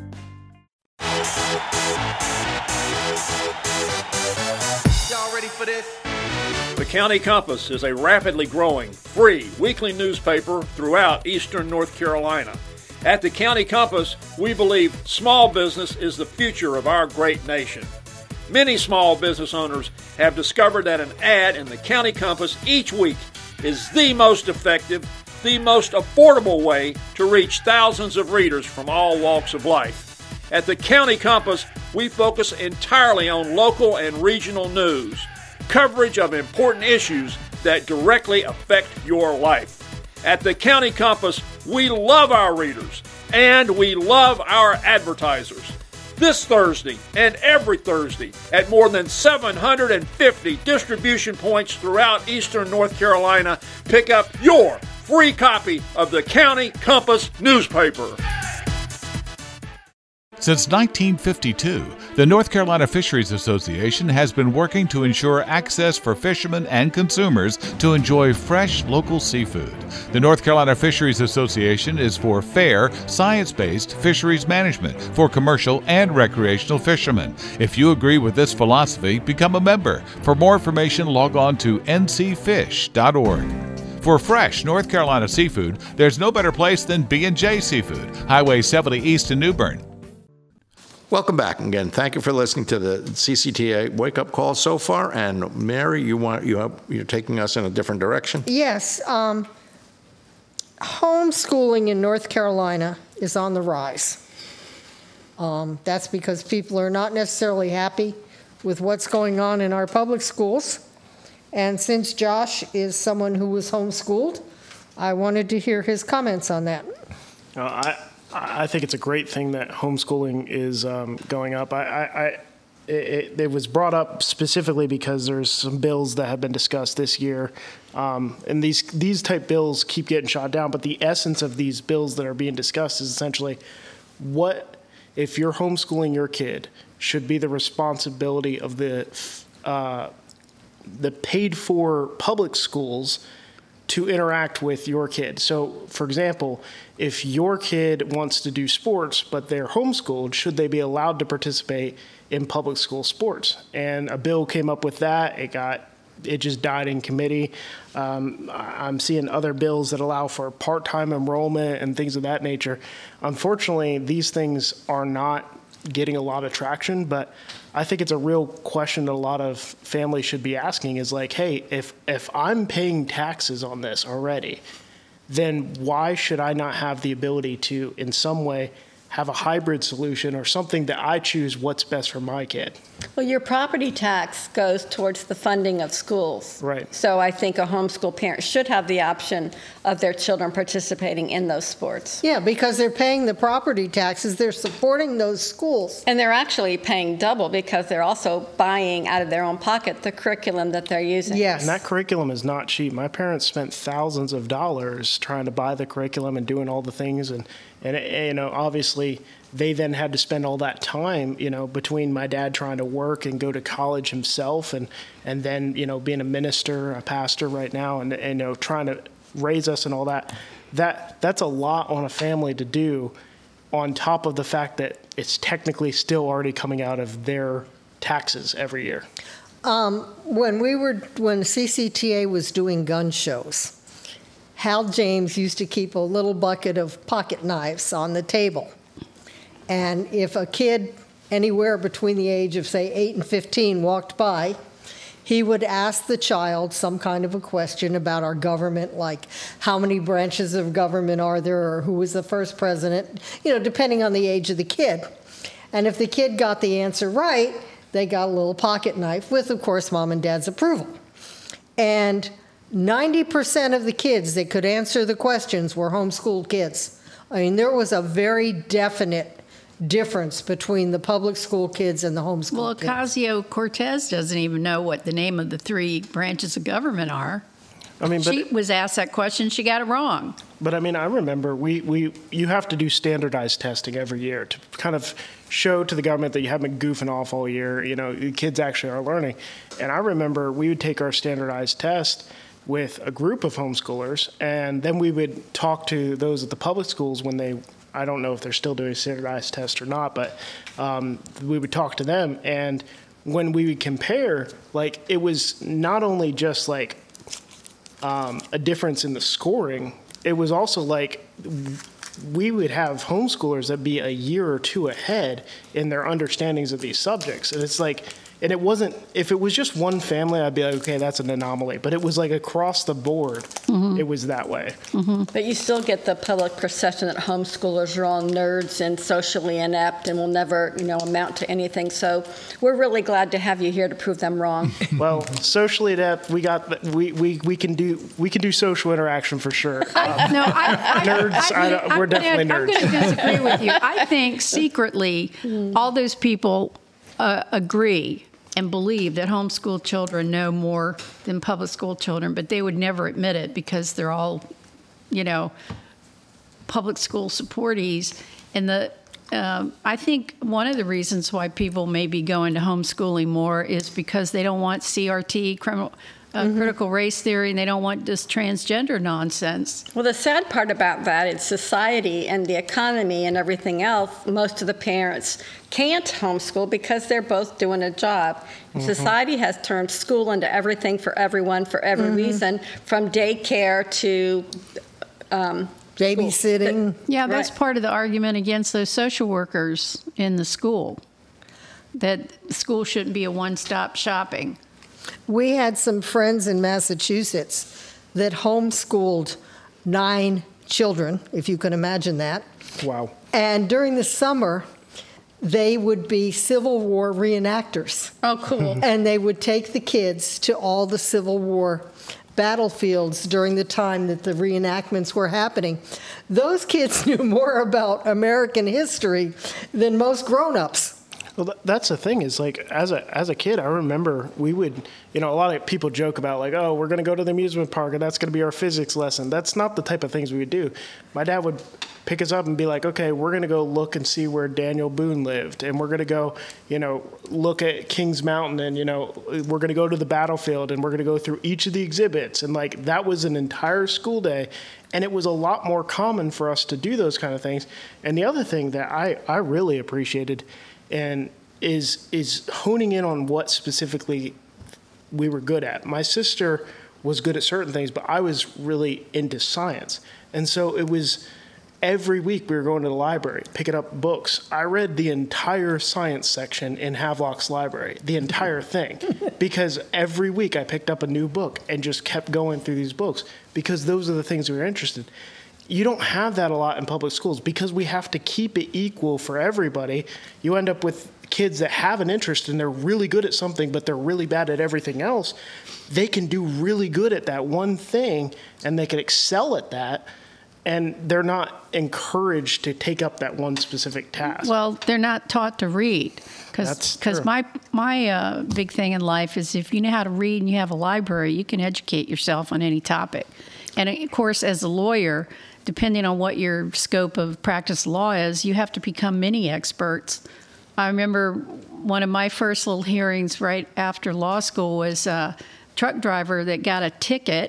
Speaker 12: The County Compass is a rapidly growing, free weekly newspaper throughout eastern North Carolina. At the County Compass, we believe small business is the future of our great nation. Many small business owners have discovered that an ad in the County Compass each week is the most effective, the most affordable way to reach thousands of readers from all walks of life. At the County Compass, we focus entirely on local and regional news, coverage of important issues that directly affect your life. At the County Compass, we love our readers and we love our advertisers. This Thursday and every Thursday at more than seven hundred fifty distribution points throughout eastern North Carolina, pick up your free copy of the County Compass newspaper.
Speaker 6: Since nineteen fifty-two, the North Carolina Fisheries Association has been working to ensure access for fishermen and consumers to enjoy fresh local seafood. The North Carolina Fisheries Association is for fair, science-based fisheries management for commercial and recreational fishermen. If you agree with this philosophy, become a member. For more information, log on to n c fish dot org. For fresh North Carolina seafood, there's no better place than B and J Seafood, Highway seventy East in New Bern.
Speaker 1: Welcome back again. Thank you for listening to the C C T A Wake Up Call so far. And Mary, you want you have, you're taking us in a different direction.
Speaker 2: Yes, um, homeschooling in North Carolina is on the rise. Um, that's because people are not necessarily happy with what's going on in our public schools. And since Josh is someone who was homeschooled, I wanted to hear his comments on that.
Speaker 3: Uh, I. I think it's a great thing that homeschooling is um, going up. I, I, I it, it was brought up specifically because there's some bills that have been discussed this year, um, and these these type bills keep getting shot down. But the essence of these bills that are being discussed is essentially, what if you're homeschooling your kid should be the responsibility of the uh, the paid for public schools to interact with your kid. So, for example, if your kid wants to do sports, but they're homeschooled, should they be allowed to participate in public school sports? And a bill came up with that. It got, it just died in committee. Um, I'm seeing other bills that allow for part-time enrollment and things of that nature. Unfortunately, these things are not getting a lot of traction, but I think it's a real question that a lot of families should be asking is like, hey, if if I'm paying taxes on this already, then why should I not have the ability to, in some way, have a hybrid solution or something that I choose what's best for my kid?
Speaker 5: Well, your property tax goes towards the funding of schools.
Speaker 3: Right.
Speaker 5: So I think a homeschool parent should have the option of their children participating in those sports.
Speaker 2: Yeah, because they're paying the property taxes, they're supporting those schools.
Speaker 5: And they're actually paying double because they're also buying out of their own pocket the curriculum that they're using.
Speaker 2: Yes.
Speaker 3: And that curriculum is not cheap. My parents spent thousands of dollars trying to buy the curriculum and doing all the things. And, and you know, obviously, they then had to spend all that time, you know, between my dad trying to work and go to college himself and, and then, you know, being a minister, a pastor right now, and, and, you know, trying to raise us and all that. That that's a lot on a family to do, on top of the fact that it's technically still already coming out of their taxes every year.
Speaker 2: Um, when we were, when C C T A was doing gun shows, Hal James used to keep a little bucket of pocket knives on the table. And if a kid anywhere between the age of, say, eight and fifteen walked by, he would ask the child some kind of a question about our government, like how many branches of government are there, or who was the first president, you know, depending on the age of the kid. And if the kid got the answer right, they got a little pocket knife with, of course, mom and dad's approval. And ninety percent of the kids that could answer the questions were homeschooled kids. I mean, there was a very definite difference between the public school kids and the homeschool
Speaker 4: Well,
Speaker 2: kids.
Speaker 4: Ocasio-Cortez doesn't even know what the name of the three branches of government are.
Speaker 3: I mean, but
Speaker 4: She was asked that question, she got it wrong.
Speaker 3: But I mean, I remember we, we you have to do standardized testing every year to kind of show to the government that you haven't been goofing off all year. You know, the kids actually are learning. And I remember we would take our standardized test with a group of homeschoolers, and then we would talk to those at the public schools when they, I don't know if they're still doing standardized tests or not, but um, we would talk to them. And when we would compare, like, it was not only just like um, a difference in the scoring, it was also like we would have homeschoolers that be a year or two ahead in their understandings of these subjects. And it's like, and it wasn't, if it was just one family, I'd be like, okay, that's an anomaly. But it was like across the board, mm-hmm. it was that way.
Speaker 5: Mm-hmm. But you still get the public perception that homeschoolers are all nerds and socially inept and will never, you know, amount to anything. So we're really glad to have you here to prove them wrong.
Speaker 3: Well, socially adept, we got, the, we, we, we can do, we can do social interaction for sure.
Speaker 4: I, no, I, I,
Speaker 3: nerds,
Speaker 4: I, I,
Speaker 3: I don't, we're
Speaker 4: I'm
Speaker 3: definitely
Speaker 4: gonna,
Speaker 3: nerds.
Speaker 4: I'm going to disagree with you. I think secretly, all those people uh, agree and believe that homeschool children know more than public school children, but they would never admit it because they're all, you know, public school supportees. And the um, I think one of the reasons why people may be going to homeschooling more is because they don't want C R T, criminal, uh, mm-hmm. critical race theory, and they don't want this transgender nonsense.
Speaker 5: Well, the sad part about that is society and the economy and everything else, most of the parents can't homeschool because they're both doing a job. Mm-hmm. Society has turned school into everything for everyone for every mm-hmm. reason, from daycare to um,
Speaker 2: babysitting.
Speaker 4: Yeah, that's
Speaker 5: right.
Speaker 4: part of the argument against those social workers in the school, that school shouldn't be a one-stop shopping.
Speaker 2: We had some friends in Massachusetts that homeschooled nine children, if you can imagine that.
Speaker 3: Wow.
Speaker 2: And during the summer, they would be Civil War reenactors.
Speaker 4: Oh, cool.
Speaker 2: And they would take the kids to all the Civil War battlefields during the time that the reenactments were happening. Those kids knew more about American history than most grown-ups.
Speaker 3: Well, that's the thing is, like, as a as a kid, I remember we would, you know, a lot of people joke about, like, oh, we're going to go to the amusement park and that's going to be our physics lesson. That's not the type of things we would do. My dad would pick us up and be like, okay, we're going to go look and see where Daniel Boone lived. And we're going to go, you know, look at Kings Mountain, and, you know, we're going to go to the battlefield and we're going to go through each of the exhibits. And, like, that was an entire school day. And it was a lot more common for us to do those kind of things. And the other thing that I, I really appreciated and is is honing in on what specifically we were good at. My sister was good at certain things, but I was really into science. And so it was every week we were going to the library, picking up books. I read the entire science section in Havelock's library, the entire thing, because every week I picked up a new book and just kept going through these books because those are the things we were interested in. You don't have that a lot in public schools because we have to keep it equal for everybody. You end up with kids that have an interest and they're really good at something, but they're really bad at everything else. They can do really good at that one thing and they can excel at that, and they're not encouraged to take up that one specific task.
Speaker 4: Well, they're not taught to read.
Speaker 3: That's
Speaker 4: Because
Speaker 3: true.
Speaker 4: my, my uh, big thing in life is if you know how to read and you have a library, you can educate yourself on any topic. And of course, as a lawyer, depending on what your scope of practice law is, you have to become mini experts. I remember one of my first little hearings right after law school was a truck driver that got a ticket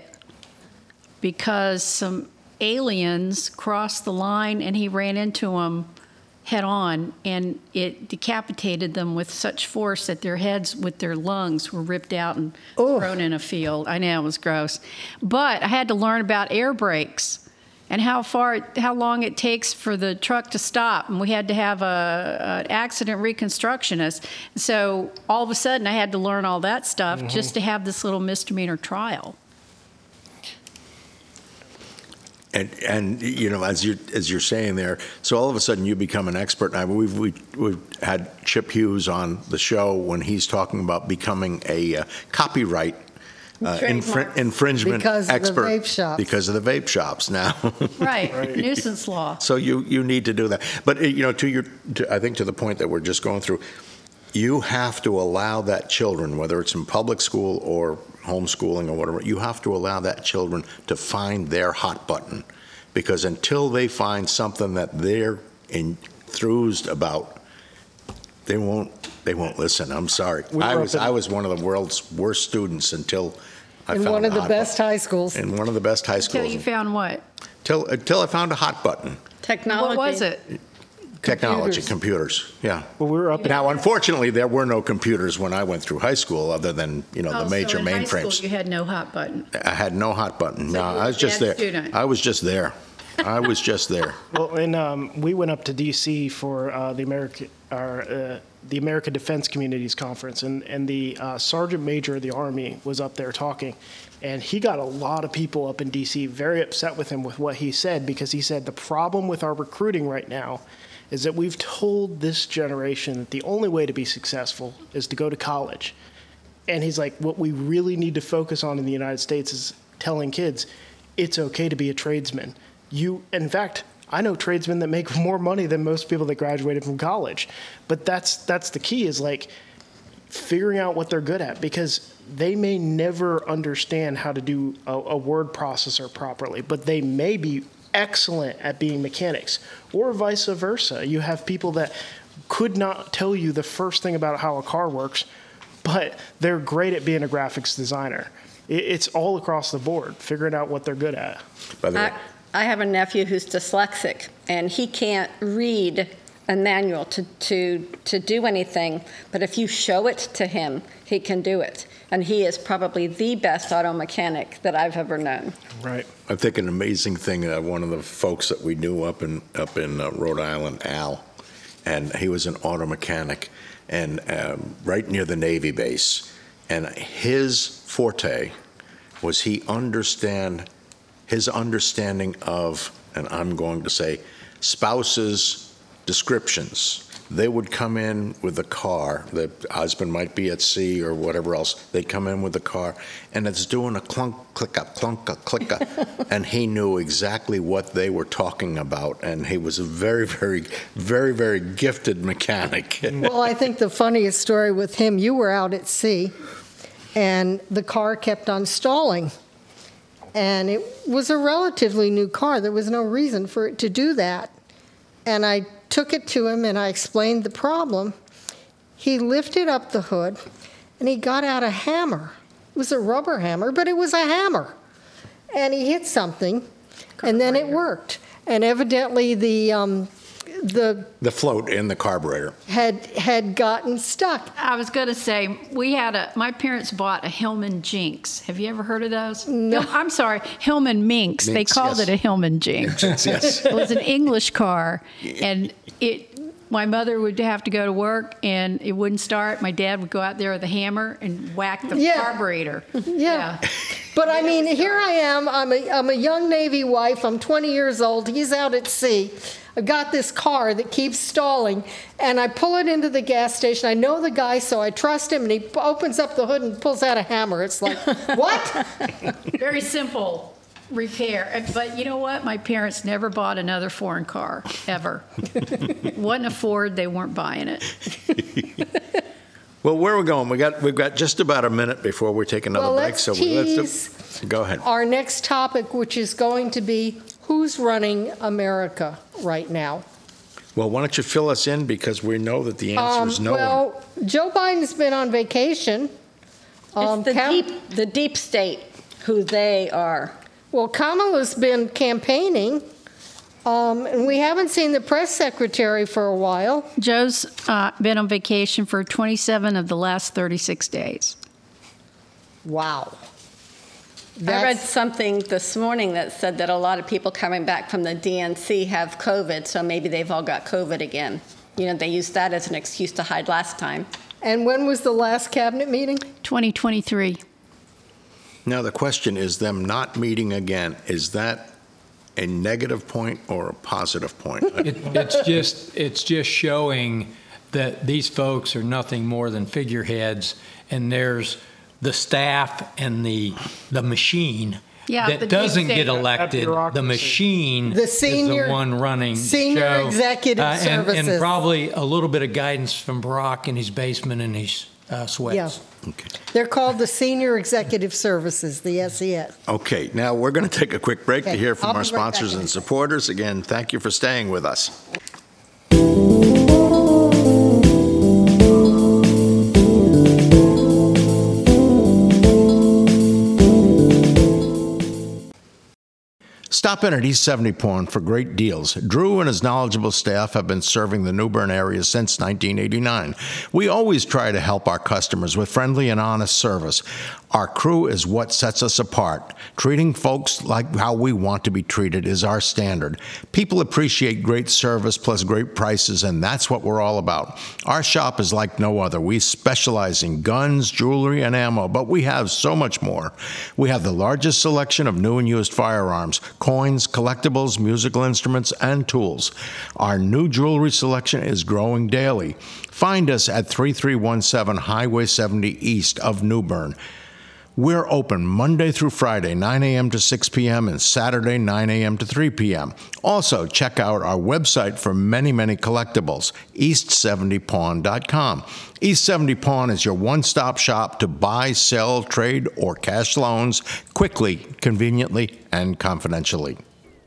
Speaker 4: because some aliens crossed the line and he ran into them head on, and it decapitated them with such force that their heads with their lungs were ripped out and
Speaker 2: Ooh.
Speaker 4: thrown in a field. I know, it was gross. But I had to learn about air brakes and how far, how long it takes for the truck to stop. And we had to have a, an accident reconstructionist. So all of a sudden I had to learn all that stuff mm-hmm. just to have this little misdemeanor trial.
Speaker 1: And, and you know, as you as you're saying there, so all of a sudden you become an expert. And I, we've we, we've had Chip Hughes on the show when he's talking about becoming a uh, copyright uh,
Speaker 5: Trademark.
Speaker 1: infri- infringement
Speaker 2: Because of the
Speaker 1: expert.
Speaker 2: vape shops.
Speaker 1: Because of the vape shops now.
Speaker 4: Right, nuisance law.
Speaker 1: So you, you need to do that. But, uh, you know, to your, to, I think to the point that we're just going through, you have to allow that children, whether it's in public school or homeschooling or whatever, you have to allow that children to find their hot button. Because until they find something that they're enthused about, they won't, they won't listen. I'm sorry.
Speaker 3: We
Speaker 1: I
Speaker 3: were
Speaker 1: was,
Speaker 3: up in-
Speaker 1: I was one of the world's worst students until I
Speaker 2: In
Speaker 1: found
Speaker 2: one of
Speaker 1: a
Speaker 2: the
Speaker 1: hot
Speaker 2: best
Speaker 1: button.
Speaker 2: high schools.
Speaker 1: In one of the best high
Speaker 4: Until
Speaker 1: schools.
Speaker 4: you found what?
Speaker 1: Till, until I found a hot button.
Speaker 5: Technology.
Speaker 4: What was it?
Speaker 1: Technology, computers, yeah.
Speaker 3: Well, we were up in
Speaker 1: Now, unfortunately, there were no computers when I went through high school, other than, you know,
Speaker 4: Oh,
Speaker 1: the
Speaker 4: so
Speaker 1: major
Speaker 4: in high school,
Speaker 1: mainframes.
Speaker 4: you had no hot button.
Speaker 1: I had no hot button. No,
Speaker 4: you were
Speaker 1: I was
Speaker 4: a
Speaker 1: just
Speaker 4: bad
Speaker 1: there.
Speaker 4: student.
Speaker 1: I was just there. I was just there.
Speaker 3: Well, and um, we went up to D C for uh, the American, our, uh, the American Defense Communities Conference, and and the uh, Sergeant Major of the Army was up there talking, and he got a lot of people up in D C very upset with him with what he said, because he said the problem with our recruiting right now is that we've told this generation that the only way to be successful is to go to college, and he's like, what we really need to focus on in the United States is telling kids it's okay to be a tradesman. You, in fact, I know tradesmen that make more money than most people that graduated from college. But that's that's the key, is like figuring out what they're good at, because they may never understand how to do a, a word processor properly, but they may be excellent at being mechanics, or vice versa. You have people that could not tell you the first thing about how a car works, but they're great at being a graphics designer. It, it's all across the board, figuring out what they're good at.
Speaker 1: By the way,
Speaker 5: I, I have a nephew who's dyslexic, and he can't read a manual to, to, to do anything, but if you show it to him, he can do it. And he is probably the best auto mechanic that I've ever known.
Speaker 3: Right.
Speaker 1: I think an amazing thing, uh, one of the folks that we knew up in, up in uh, Rhode Island, Al, and he was an auto mechanic, and um, right near the Navy base. And his forte was he understand, his understanding of, and I'm going to say, spouses' descriptions. They would come in with a car. The husband might be at sea or whatever else. They'd come in with a car, and it's doing a clunk, click, a clunk, a click, a, and he knew exactly what they were talking about. And he was a very, very, very, very gifted mechanic.
Speaker 2: Well, I think the funniest story with him, you were out at sea, and the car kept on stalling. And it was a relatively new car. There was no reason for it to do that. And I took it to him and I explained the problem. He lifted up the hood and he got out a hammer. It was a rubber hammer, but it was a hammer. And he hit something, and then it worked. And evidently the um, the
Speaker 1: The float in the carburetor.
Speaker 2: had had gotten stuck.
Speaker 4: I was going to say, we had a, my parents bought a Hillman Jinx. Have you ever heard of those?
Speaker 2: No.
Speaker 4: Hil- I'm sorry, Hillman Minx. They
Speaker 1: Minx,
Speaker 4: called
Speaker 1: yes.
Speaker 4: it a Hillman Jinx.
Speaker 1: Yes.
Speaker 4: It was an English car, and it. My mother would have to go to work, and it wouldn't start. My dad would go out there with a hammer and whack the
Speaker 2: Yeah.
Speaker 4: carburetor.
Speaker 2: Yeah. But I mean, here I am. I'm a, I'm a young Navy wife. I'm twenty years old. He's out at sea. I've got this car that keeps stalling, and I pull it into the gas station. I know the guy, so I trust him, and he opens up the hood and pulls out a hammer. It's like, what?
Speaker 4: Very simple repair. But you know what? My parents never bought another foreign car, ever. Wasn't a Ford, they weren't buying it.
Speaker 1: Well, where are we going? We got we've got just about a minute before we take another
Speaker 2: Well,
Speaker 1: break.
Speaker 2: let's
Speaker 1: So we- let's
Speaker 2: tease
Speaker 1: do, go ahead.
Speaker 2: our next topic, which is going to be who's running America right now.
Speaker 1: Well, why don't you fill us in, because we know that the answer
Speaker 2: Um,
Speaker 1: is no one.
Speaker 2: well, Joe Biden's been on vacation. Um,
Speaker 5: It's the
Speaker 2: Kam-
Speaker 5: deep, the deep state, who they are.
Speaker 2: Well, Kamala's been campaigning, um, and we haven't seen the press secretary for a while.
Speaker 4: Joe's uh, been on vacation for twenty-seven of the last thirty-six days.
Speaker 2: Wow.
Speaker 5: I read
Speaker 2: That's-
Speaker 5: something this morning that said that a lot of people coming back from the D N C have COVID, so maybe they've all got COVID again. You know, they used that as an excuse to hide last time.
Speaker 2: And when was the last cabinet meeting?
Speaker 4: twenty twenty-three.
Speaker 1: Now, the question is them not meeting again. Is that a negative point or a positive point?
Speaker 9: It, it's just it's just showing that these folks are nothing more than figureheads, and there's the staff and the the machine
Speaker 4: Yeah,
Speaker 9: that
Speaker 4: the
Speaker 9: doesn't
Speaker 4: big
Speaker 9: get
Speaker 4: thing.
Speaker 9: elected.
Speaker 3: bureaucracy.
Speaker 9: The machine
Speaker 2: The
Speaker 9: is
Speaker 2: senior-
Speaker 9: the one running the
Speaker 2: senior
Speaker 9: show.
Speaker 2: executive
Speaker 9: Uh, and,
Speaker 2: services.
Speaker 9: and probably a little bit of guidance from Brock in his basement and his uh, sweats.
Speaker 2: Yeah.
Speaker 1: Okay.
Speaker 2: They're called the Senior Executive Services, the S E S.
Speaker 1: Okay, now we're going to take a quick break to
Speaker 2: Okay,
Speaker 1: hear from
Speaker 2: I'll
Speaker 1: our
Speaker 2: be right back
Speaker 1: sponsors
Speaker 2: in a
Speaker 1: and
Speaker 2: second.
Speaker 1: supporters. Again, thank you for staying with us. Stop in at East seventy Pawn for great deals. Drew and his knowledgeable staff have been serving the New Bern area since nineteen eighty-nine. We always try to help our customers with friendly and honest service. Our crew is what sets us apart. Treating folks like how we want to be treated is our standard. People appreciate great service plus great prices, and that's what we're all about. Our shop is like no other. We specialize in guns, jewelry, and ammo, but we have so much more. We have the largest selection of new and used firearms, coins, collectibles, musical instruments, and tools. Our new jewelry selection is growing daily. Find us at thirty-three seventeen Highway seventy east of New Bern. We're open Monday through Friday, nine a.m. to six p.m., and Saturday, nine a.m. to three p.m. Also, check out our website for many, many collectibles, east seventy pawn dot com. East seventy Pawn is your one-stop shop to buy, sell, trade, or cash loans quickly, conveniently, and confidentially.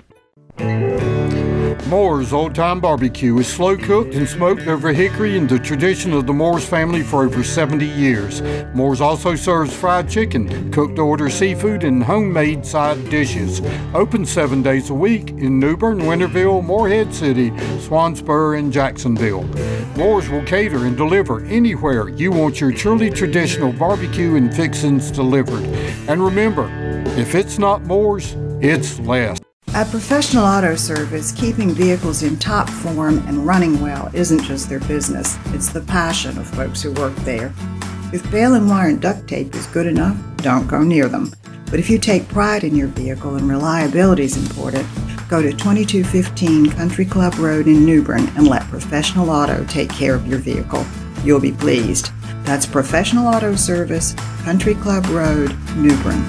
Speaker 11: Moore's Old Time Barbecue is slow cooked and smoked over hickory in the tradition of the Moores family for over seventy years. Moore's also serves fried chicken, cooked to order seafood, and homemade side dishes. Open seven days a week in New Bern, Winterville, Morehead City, Swansboro, and Jacksonville. Moore's will cater and deliver anywhere you want your truly traditional barbecue and fixings delivered. And remember, if it's not Moore's, it's less.
Speaker 10: At Professional Auto Service, keeping vehicles in top form and running well isn't just their business, it's the passion of folks who work there. If baling wire and duct tape is good enough, don't go near them. But if you take pride in your vehicle and reliability is important, go to twenty-two fifteen Country Club Road in New Bern and let Professional Auto take care of your vehicle. You'll be pleased. That's Professional Auto Service, Country Club Road, New Bern.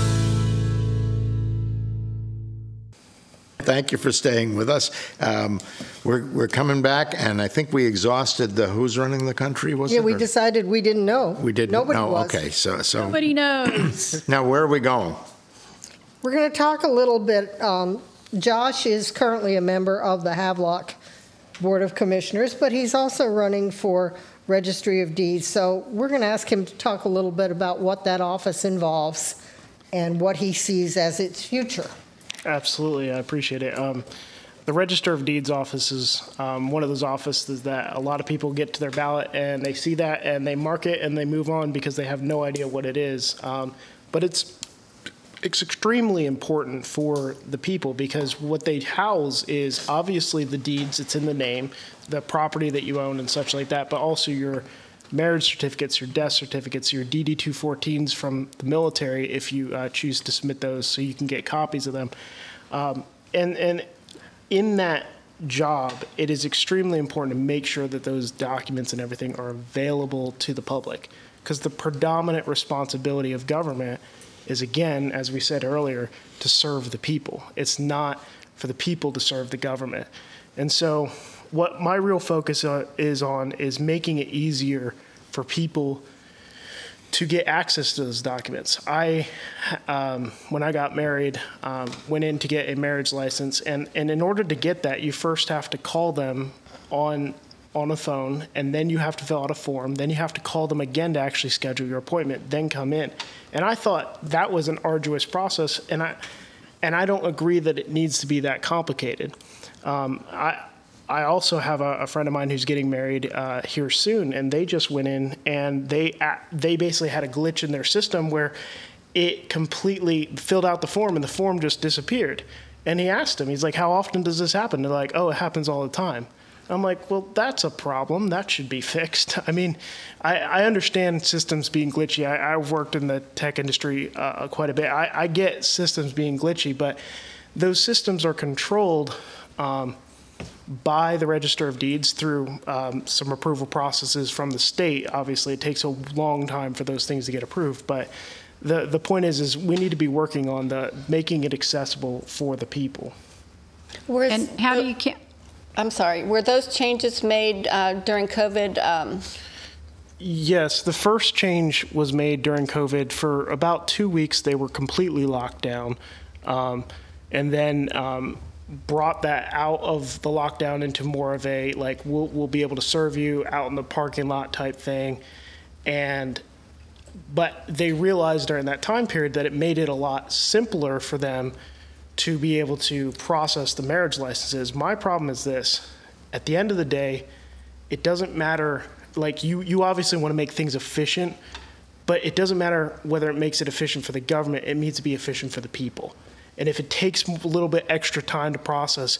Speaker 1: Thank you for staying with us. Um, we're, we're coming back, and I think we exhausted the who's running the country, was
Speaker 2: Yeah,
Speaker 1: it?
Speaker 2: we
Speaker 1: Or-
Speaker 2: decided we didn't know.
Speaker 1: We didn't
Speaker 2: Nobody
Speaker 1: know.
Speaker 2: was.
Speaker 1: Okay, so so
Speaker 4: Nobody knows.
Speaker 1: now where are we going?
Speaker 2: We're going to talk a little bit. Um, Josh is currently a member of the Havelock Board of Commissioners, but he's also running for Registry of Deeds. So we're going to ask him to talk a little bit about what that office involves and what he sees as its future.
Speaker 3: Absolutely, I appreciate it. Um, the Register of Deeds office is um, one of those offices that a lot of people get to their ballot and they see that and they mark it and they move on because they have no idea what it is. Um, but it's it's extremely important for the people because what they house is obviously the deeds, it's in the name, the property that you own and such like that, but also your marriage certificates, your death certificates, your D D two fourteens from the military if you uh, choose to submit those so you can get copies of them. Um, and, and in that job, it is extremely important to make sure that those documents and everything are available to the public because the predominant responsibility of government is, again, as we said earlier, to serve the people. It's not for the people to serve the government. And so what my real focus uh, is on is making it easier for people to get access to those documents. I, um, when I got married, um, went in to get a marriage license, and, and in order to get that, you first have to call them on on a phone, and then you have to fill out a form, then you have to call them again to actually schedule your appointment, then come in. And I thought that was an arduous process, and I and I don't agree that it needs to be that complicated. Um, I I also have a, a friend of mine who's getting married uh, here soon, and they just went in and they they basically had a glitch in their system where it completely filled out the form and the form just disappeared. And he asked him, he's like, "How often does this happen?" They're like, "Oh, it happens all the time." I'm like, well, that's a problem. That should be fixed. I mean, I, I understand systems being glitchy. I, I've worked in the tech industry uh, quite a bit. I, I get systems being glitchy, but those systems are controlled um, by the Register of Deeds through um, some approval processes from the state. Obviously, it takes a long time for those things to get approved, but the, the point is, is we need to be working on the making it accessible for the people.
Speaker 5: Where's
Speaker 4: And how do you, ca-
Speaker 5: I'm sorry, were those changes made uh, during COVID? Um,
Speaker 3: Yes, the first change was made during COVID. For about two weeks, they were completely locked down, um, and then um, brought that out of the lockdown into more of a, like, we'll, we'll be able to serve you out in the parking lot type thing. And but they realized during that time period that it made it a lot simpler for them to be able to process the marriage licenses. My problem is this: at the end of the day, it doesn't matter. Like, you, you obviously want to make things efficient, but it doesn't matter whether it makes it efficient for the government. It needs to be efficient for the people. And if it takes a little bit extra time to process,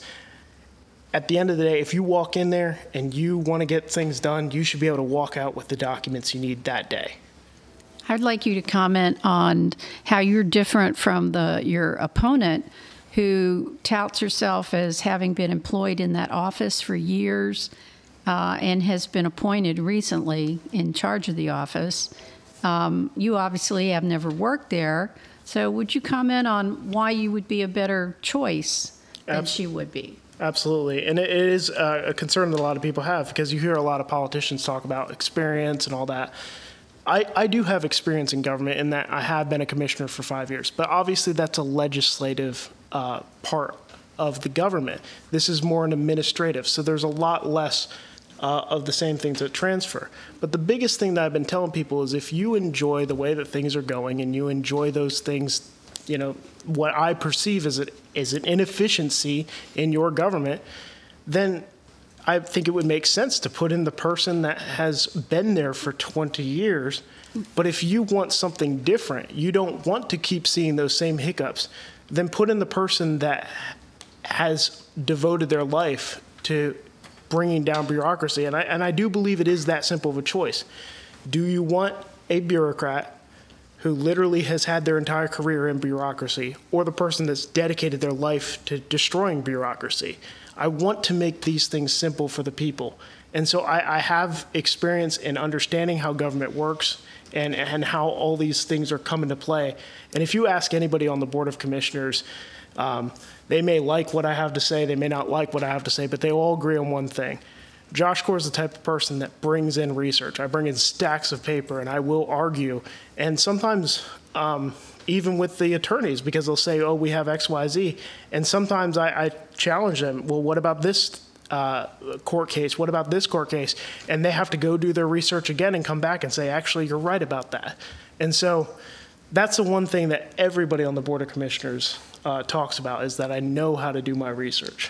Speaker 3: at the end of the day, if you walk in there and you want to get things done, you should be able to walk out with the documents you need that day.
Speaker 4: I'd like you to comment on how you're different from the your opponent, who touts herself as having been employed in that office for years, Uh, and has been appointed recently in charge of the office. Um, you obviously have never worked there, so would you comment on why you would be a better choice than
Speaker 3: Abs-
Speaker 4: she would be?
Speaker 3: Absolutely. And it is uh, a concern that a lot of people have, because you hear a lot of politicians talk about experience and all that. I, I do have experience in government in that I have been a commissioner for five years, but obviously that's a legislative uh, part of the government. This is more an administrative, so there's a lot less Uh, of the same things that transfer. But the biggest thing that I've been telling people is, if you enjoy the way that things are going and you enjoy those things, you know, what I perceive as, it, as an inefficiency in your government, then I think it would make sense to put in the person that has been there for twenty years. But if you want something different, you don't want to keep seeing those same hiccups, then put in the person that has devoted their life to bringing down bureaucracy. And I, and I do believe it is that simple of a choice. Do you want a bureaucrat who literally has had their entire career in bureaucracy, or the person that's dedicated their life to destroying bureaucracy? I want to make these things simple for the people. And so I, I have experience in understanding how government works and, and how all these things are coming to play. And if you ask anybody on the Board of Commissioners, um, they may like what I have to say, they may not like what I have to say, but they all agree on one thing. Josh Core is the type of person that brings in research. I bring in stacks of paper, and I will argue. And sometimes, um, even with the attorneys, because they'll say, oh, we have X, Y, Z. And sometimes I, I challenge them, well, what about this uh, court case? What about this court case? And they have to go do their research again and come back and say, actually, you're right about that. And so that's the one thing that everybody on the Board of Commissioners uh, talks about, is that I know how to do my research.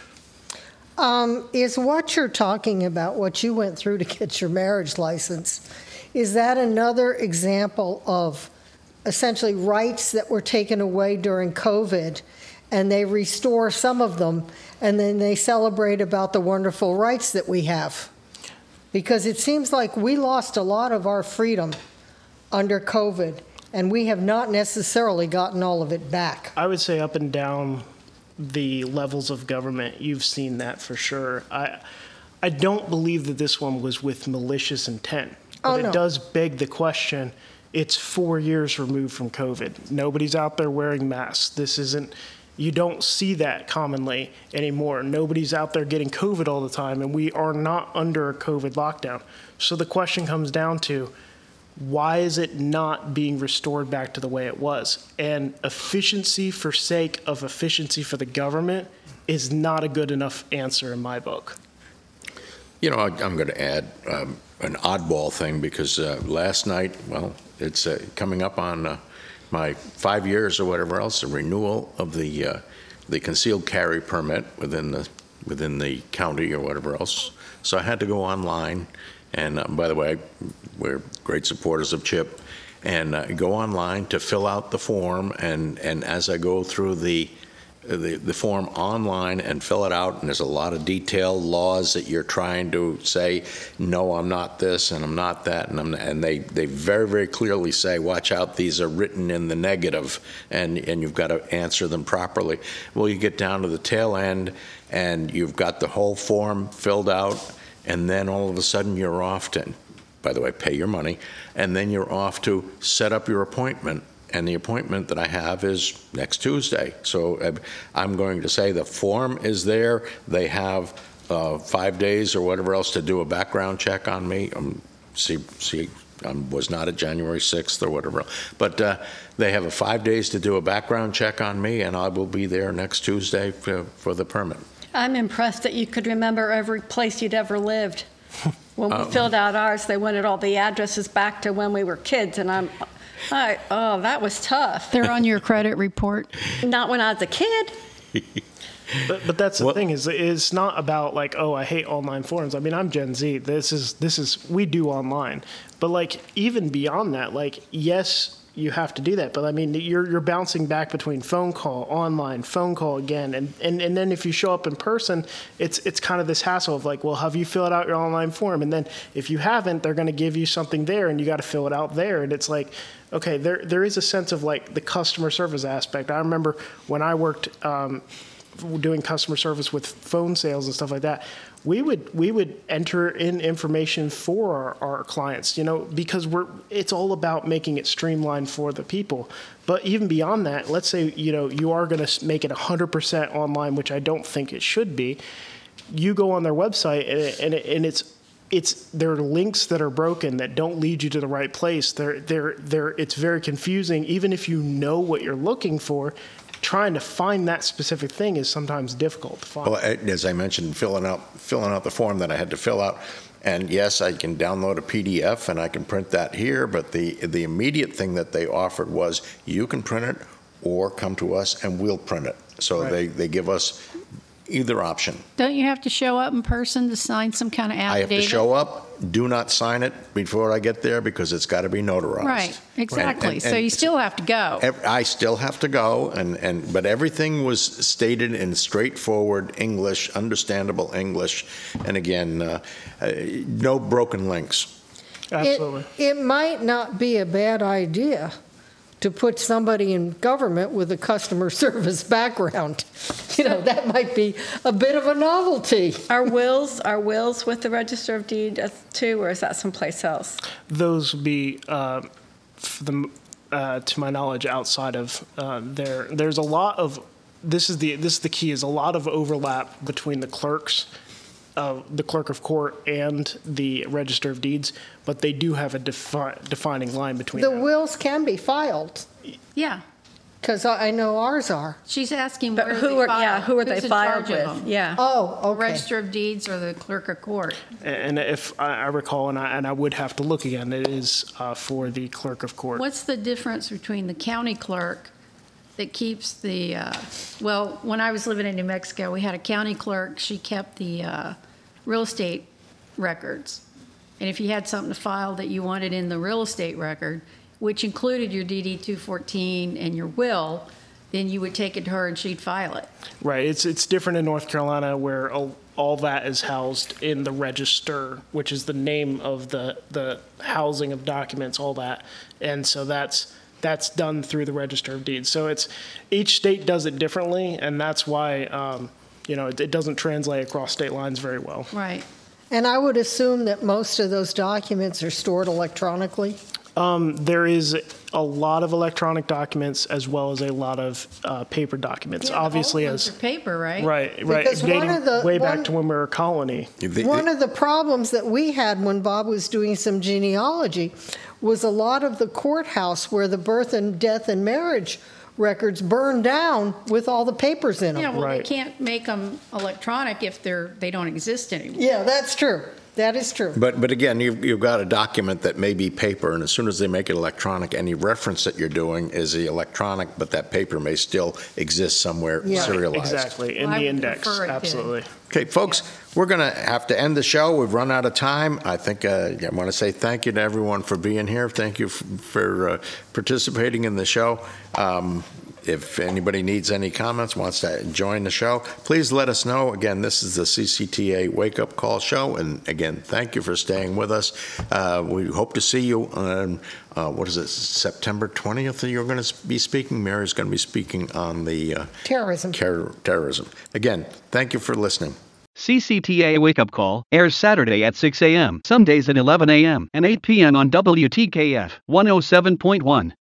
Speaker 2: Um, is what you're talking about, what you went through to get your marriage license, is that another example of essentially rights that were taken away during COVID, and they restore some of them, and then they celebrate about the wonderful rights that we have? Because it seems like we lost a lot of our freedom under COVID, and we have not necessarily gotten all of it back.
Speaker 3: I would say up and down the levels of government, you've seen that for sure. I I don't believe that this one was with malicious intent. But
Speaker 2: Oh, no.
Speaker 3: It does beg the question. It's four years removed from COVID. Nobody's out there wearing masks. This isn't, you don't see that commonly anymore. Nobody's out there getting COVID all the time, and we are not under a COVID lockdown. So the question comes down to, why is it not being restored back to the way it was? And efficiency for sake of efficiency for the government is not a good enough answer in my book.
Speaker 1: You know, I- I'm going to add um, an oddball thing, because uh, last night, well, it's uh, coming up on uh, my five years or whatever else, the renewal of the uh, the concealed carry permit within the within the county or whatever else. So I had to go online. And uh, by the way, we're great supporters of CHIP, and uh, go online to fill out the form. And, and as I go through the the, the form online and fill it out, and there's a lot of detailed laws that you're trying to say, no, I'm not this and I'm not that, and, I'm, and they, they very, very clearly say, watch out, these are written in the negative, and, and you've got to answer them properly. Well, you get down to the tail end, and you've got the whole form filled out, and then all of a sudden you're off to, by the way, pay your money, and then you're off to set up your appointment. And the appointment that I have is next Tuesday. So uh, I'm going to say the form is there. They have uh, five days or whatever else to do a background check on me. Um, see, see, I was not at January sixth or whatever. But uh, they have a five days to do a background check on me, and I will be there next Tuesday for, for the permit.
Speaker 5: I'm impressed that you could remember every place you'd ever lived. When we
Speaker 1: Um,
Speaker 5: filled out ours, they wanted all the addresses back to when we were kids, and I'm, I, oh, that was tough.
Speaker 4: They're on your credit report.
Speaker 5: Not when I was a kid.
Speaker 3: But, but that's the
Speaker 1: What-
Speaker 3: thing is it's not about like, oh, I hate online forums. I mean, I'm Gen Z. This is this is we do online. But like even beyond that, like yes, you have to do that. But I mean, you're you're bouncing back between phone call, online, phone call again, and and, and then if you show up in person, it's it's kind of this hassle of like, well, have you filled out your online form? And then if you haven't, they're going to give you something there, and you got to fill it out there. And it's like, okay, there there is a sense of like the customer service aspect. I remember when I worked. Um, doing customer service with phone sales and stuff like that, we would we would enter in information for our, our clients, you know, because we're it's all about making it streamlined for the people. But even beyond that, let's say, you know, you are going to make it one hundred percent online, which I don't think it should be. You go on their website and it, and, it, and it's it's there are links that are broken that don't lead you to the right place. They're they're they're it's very confusing. Even if you know what you're looking for, trying to find that specific thing is sometimes difficult to find.
Speaker 1: Well, as I mentioned, filling out filling out the form that I had to fill out, and yes, I can download a P D F and I can print that here, but the the immediate thing that they offered was you can print it or come to us and we'll print it. So
Speaker 3: Right.
Speaker 1: they, they give us either option.
Speaker 4: Don't you have to show up in person to sign some kind of
Speaker 1: I have
Speaker 4: affidavit?
Speaker 1: to show up, do not sign it before I get there because it's got to be notarized.
Speaker 4: Right, exactly.
Speaker 1: And-
Speaker 4: So
Speaker 1: and-
Speaker 4: you still have to go.
Speaker 1: Ev- I still have to go, and, and but everything was stated in straightforward English, understandable English, and again, uh, uh, no broken links.
Speaker 3: Absolutely.
Speaker 2: It, it might not be a bad idea to put somebody in government with a customer service background. You know, that might be a bit of a novelty.
Speaker 5: Are wills, are wills with the Register of Deed uh, too, or is that someplace else?
Speaker 3: Those would be, uh, f- the, uh, to my knowledge, outside of uh, there. There's a lot of this is the this is the key is a lot of overlap between the clerks, uh, the clerk of court, and the Register of Deeds, but they do have a defi- defining line between
Speaker 2: The
Speaker 3: them.
Speaker 2: wills can be filed,
Speaker 4: Yeah.
Speaker 2: because I I know ours are.
Speaker 4: She's asking
Speaker 5: But
Speaker 4: where
Speaker 5: who
Speaker 4: they
Speaker 5: are,
Speaker 4: filed.
Speaker 5: yeah, who are they
Speaker 4: Who's in
Speaker 5: filed
Speaker 4: charge of
Speaker 5: with?
Speaker 4: them?
Speaker 5: Yeah.
Speaker 2: Oh, okay.
Speaker 4: Register of Deeds or the clerk of court?
Speaker 3: And if I I recall, and I, and I would have to look again, it is uh, for the clerk of court.
Speaker 4: What's the difference between the county clerk that keeps the, uh, well, when I was living in New Mexico, we had a county clerk. She kept the uh, real estate records. And if you had something to file that you wanted in the real estate record, which included your D D two fourteen and your will, then you would take it to her and she'd file it.
Speaker 3: Right. It's it's different in North Carolina where all, all that is housed in the register, which is the name of the the housing of documents, all that. And so that's that's done through the Register of Deeds. So it's each state does it differently, and that's why um, you know it, it doesn't translate across state lines very well.
Speaker 4: Right.
Speaker 2: And I would assume that most of those documents are stored electronically?
Speaker 3: Um, there is a lot of electronic documents as well as a lot of uh, paper documents.
Speaker 4: Yeah, the
Speaker 3: Obviously,
Speaker 4: old ones
Speaker 3: as
Speaker 4: are paper, right?
Speaker 3: right, right,
Speaker 2: Because one
Speaker 3: dating
Speaker 2: of the-
Speaker 3: way
Speaker 2: one-
Speaker 3: back to when we were a colony.
Speaker 2: One of the problems that we had when Bob was doing some genealogy was a lot of the courthouse where the birth and death and marriage records burned down with all the papers in them.
Speaker 4: Yeah, well, they
Speaker 3: Right.
Speaker 4: can't make them electronic if they're, they don't exist anymore.
Speaker 2: Yeah, that's true. That is true.
Speaker 1: But, but again, you've, you've got a document that may be paper, and as soon as they make it electronic, any reference that you're doing is the electronic, but that paper may still exist somewhere
Speaker 2: Yeah.
Speaker 1: serialized.
Speaker 3: Exactly, in
Speaker 4: Well, I
Speaker 3: the
Speaker 4: would
Speaker 3: index,
Speaker 4: prefer it to.
Speaker 3: absolutely.
Speaker 1: Okay, folks, we're going to have to end the show. We've run out of time. I think uh, I want to say thank you to everyone for being here. Thank you f- for uh, participating in the show. Um, if anybody needs any comments, wants to join the show, please let us know. Again, this is the C C T A Wake Up Call Show. And again, thank you for staying with us. Uh, we hope to see you on, uh, what is it, September twentieth that you're going to be speaking? Mary's going to be speaking on the uh,
Speaker 2: Terrorism.
Speaker 1: Ter- terrorism. Again, thank you for listening.
Speaker 13: C C T A Wake Up Call airs Saturday at six a.m., some days at eleven a.m., and eight p.m. on W T K F one oh seven point one.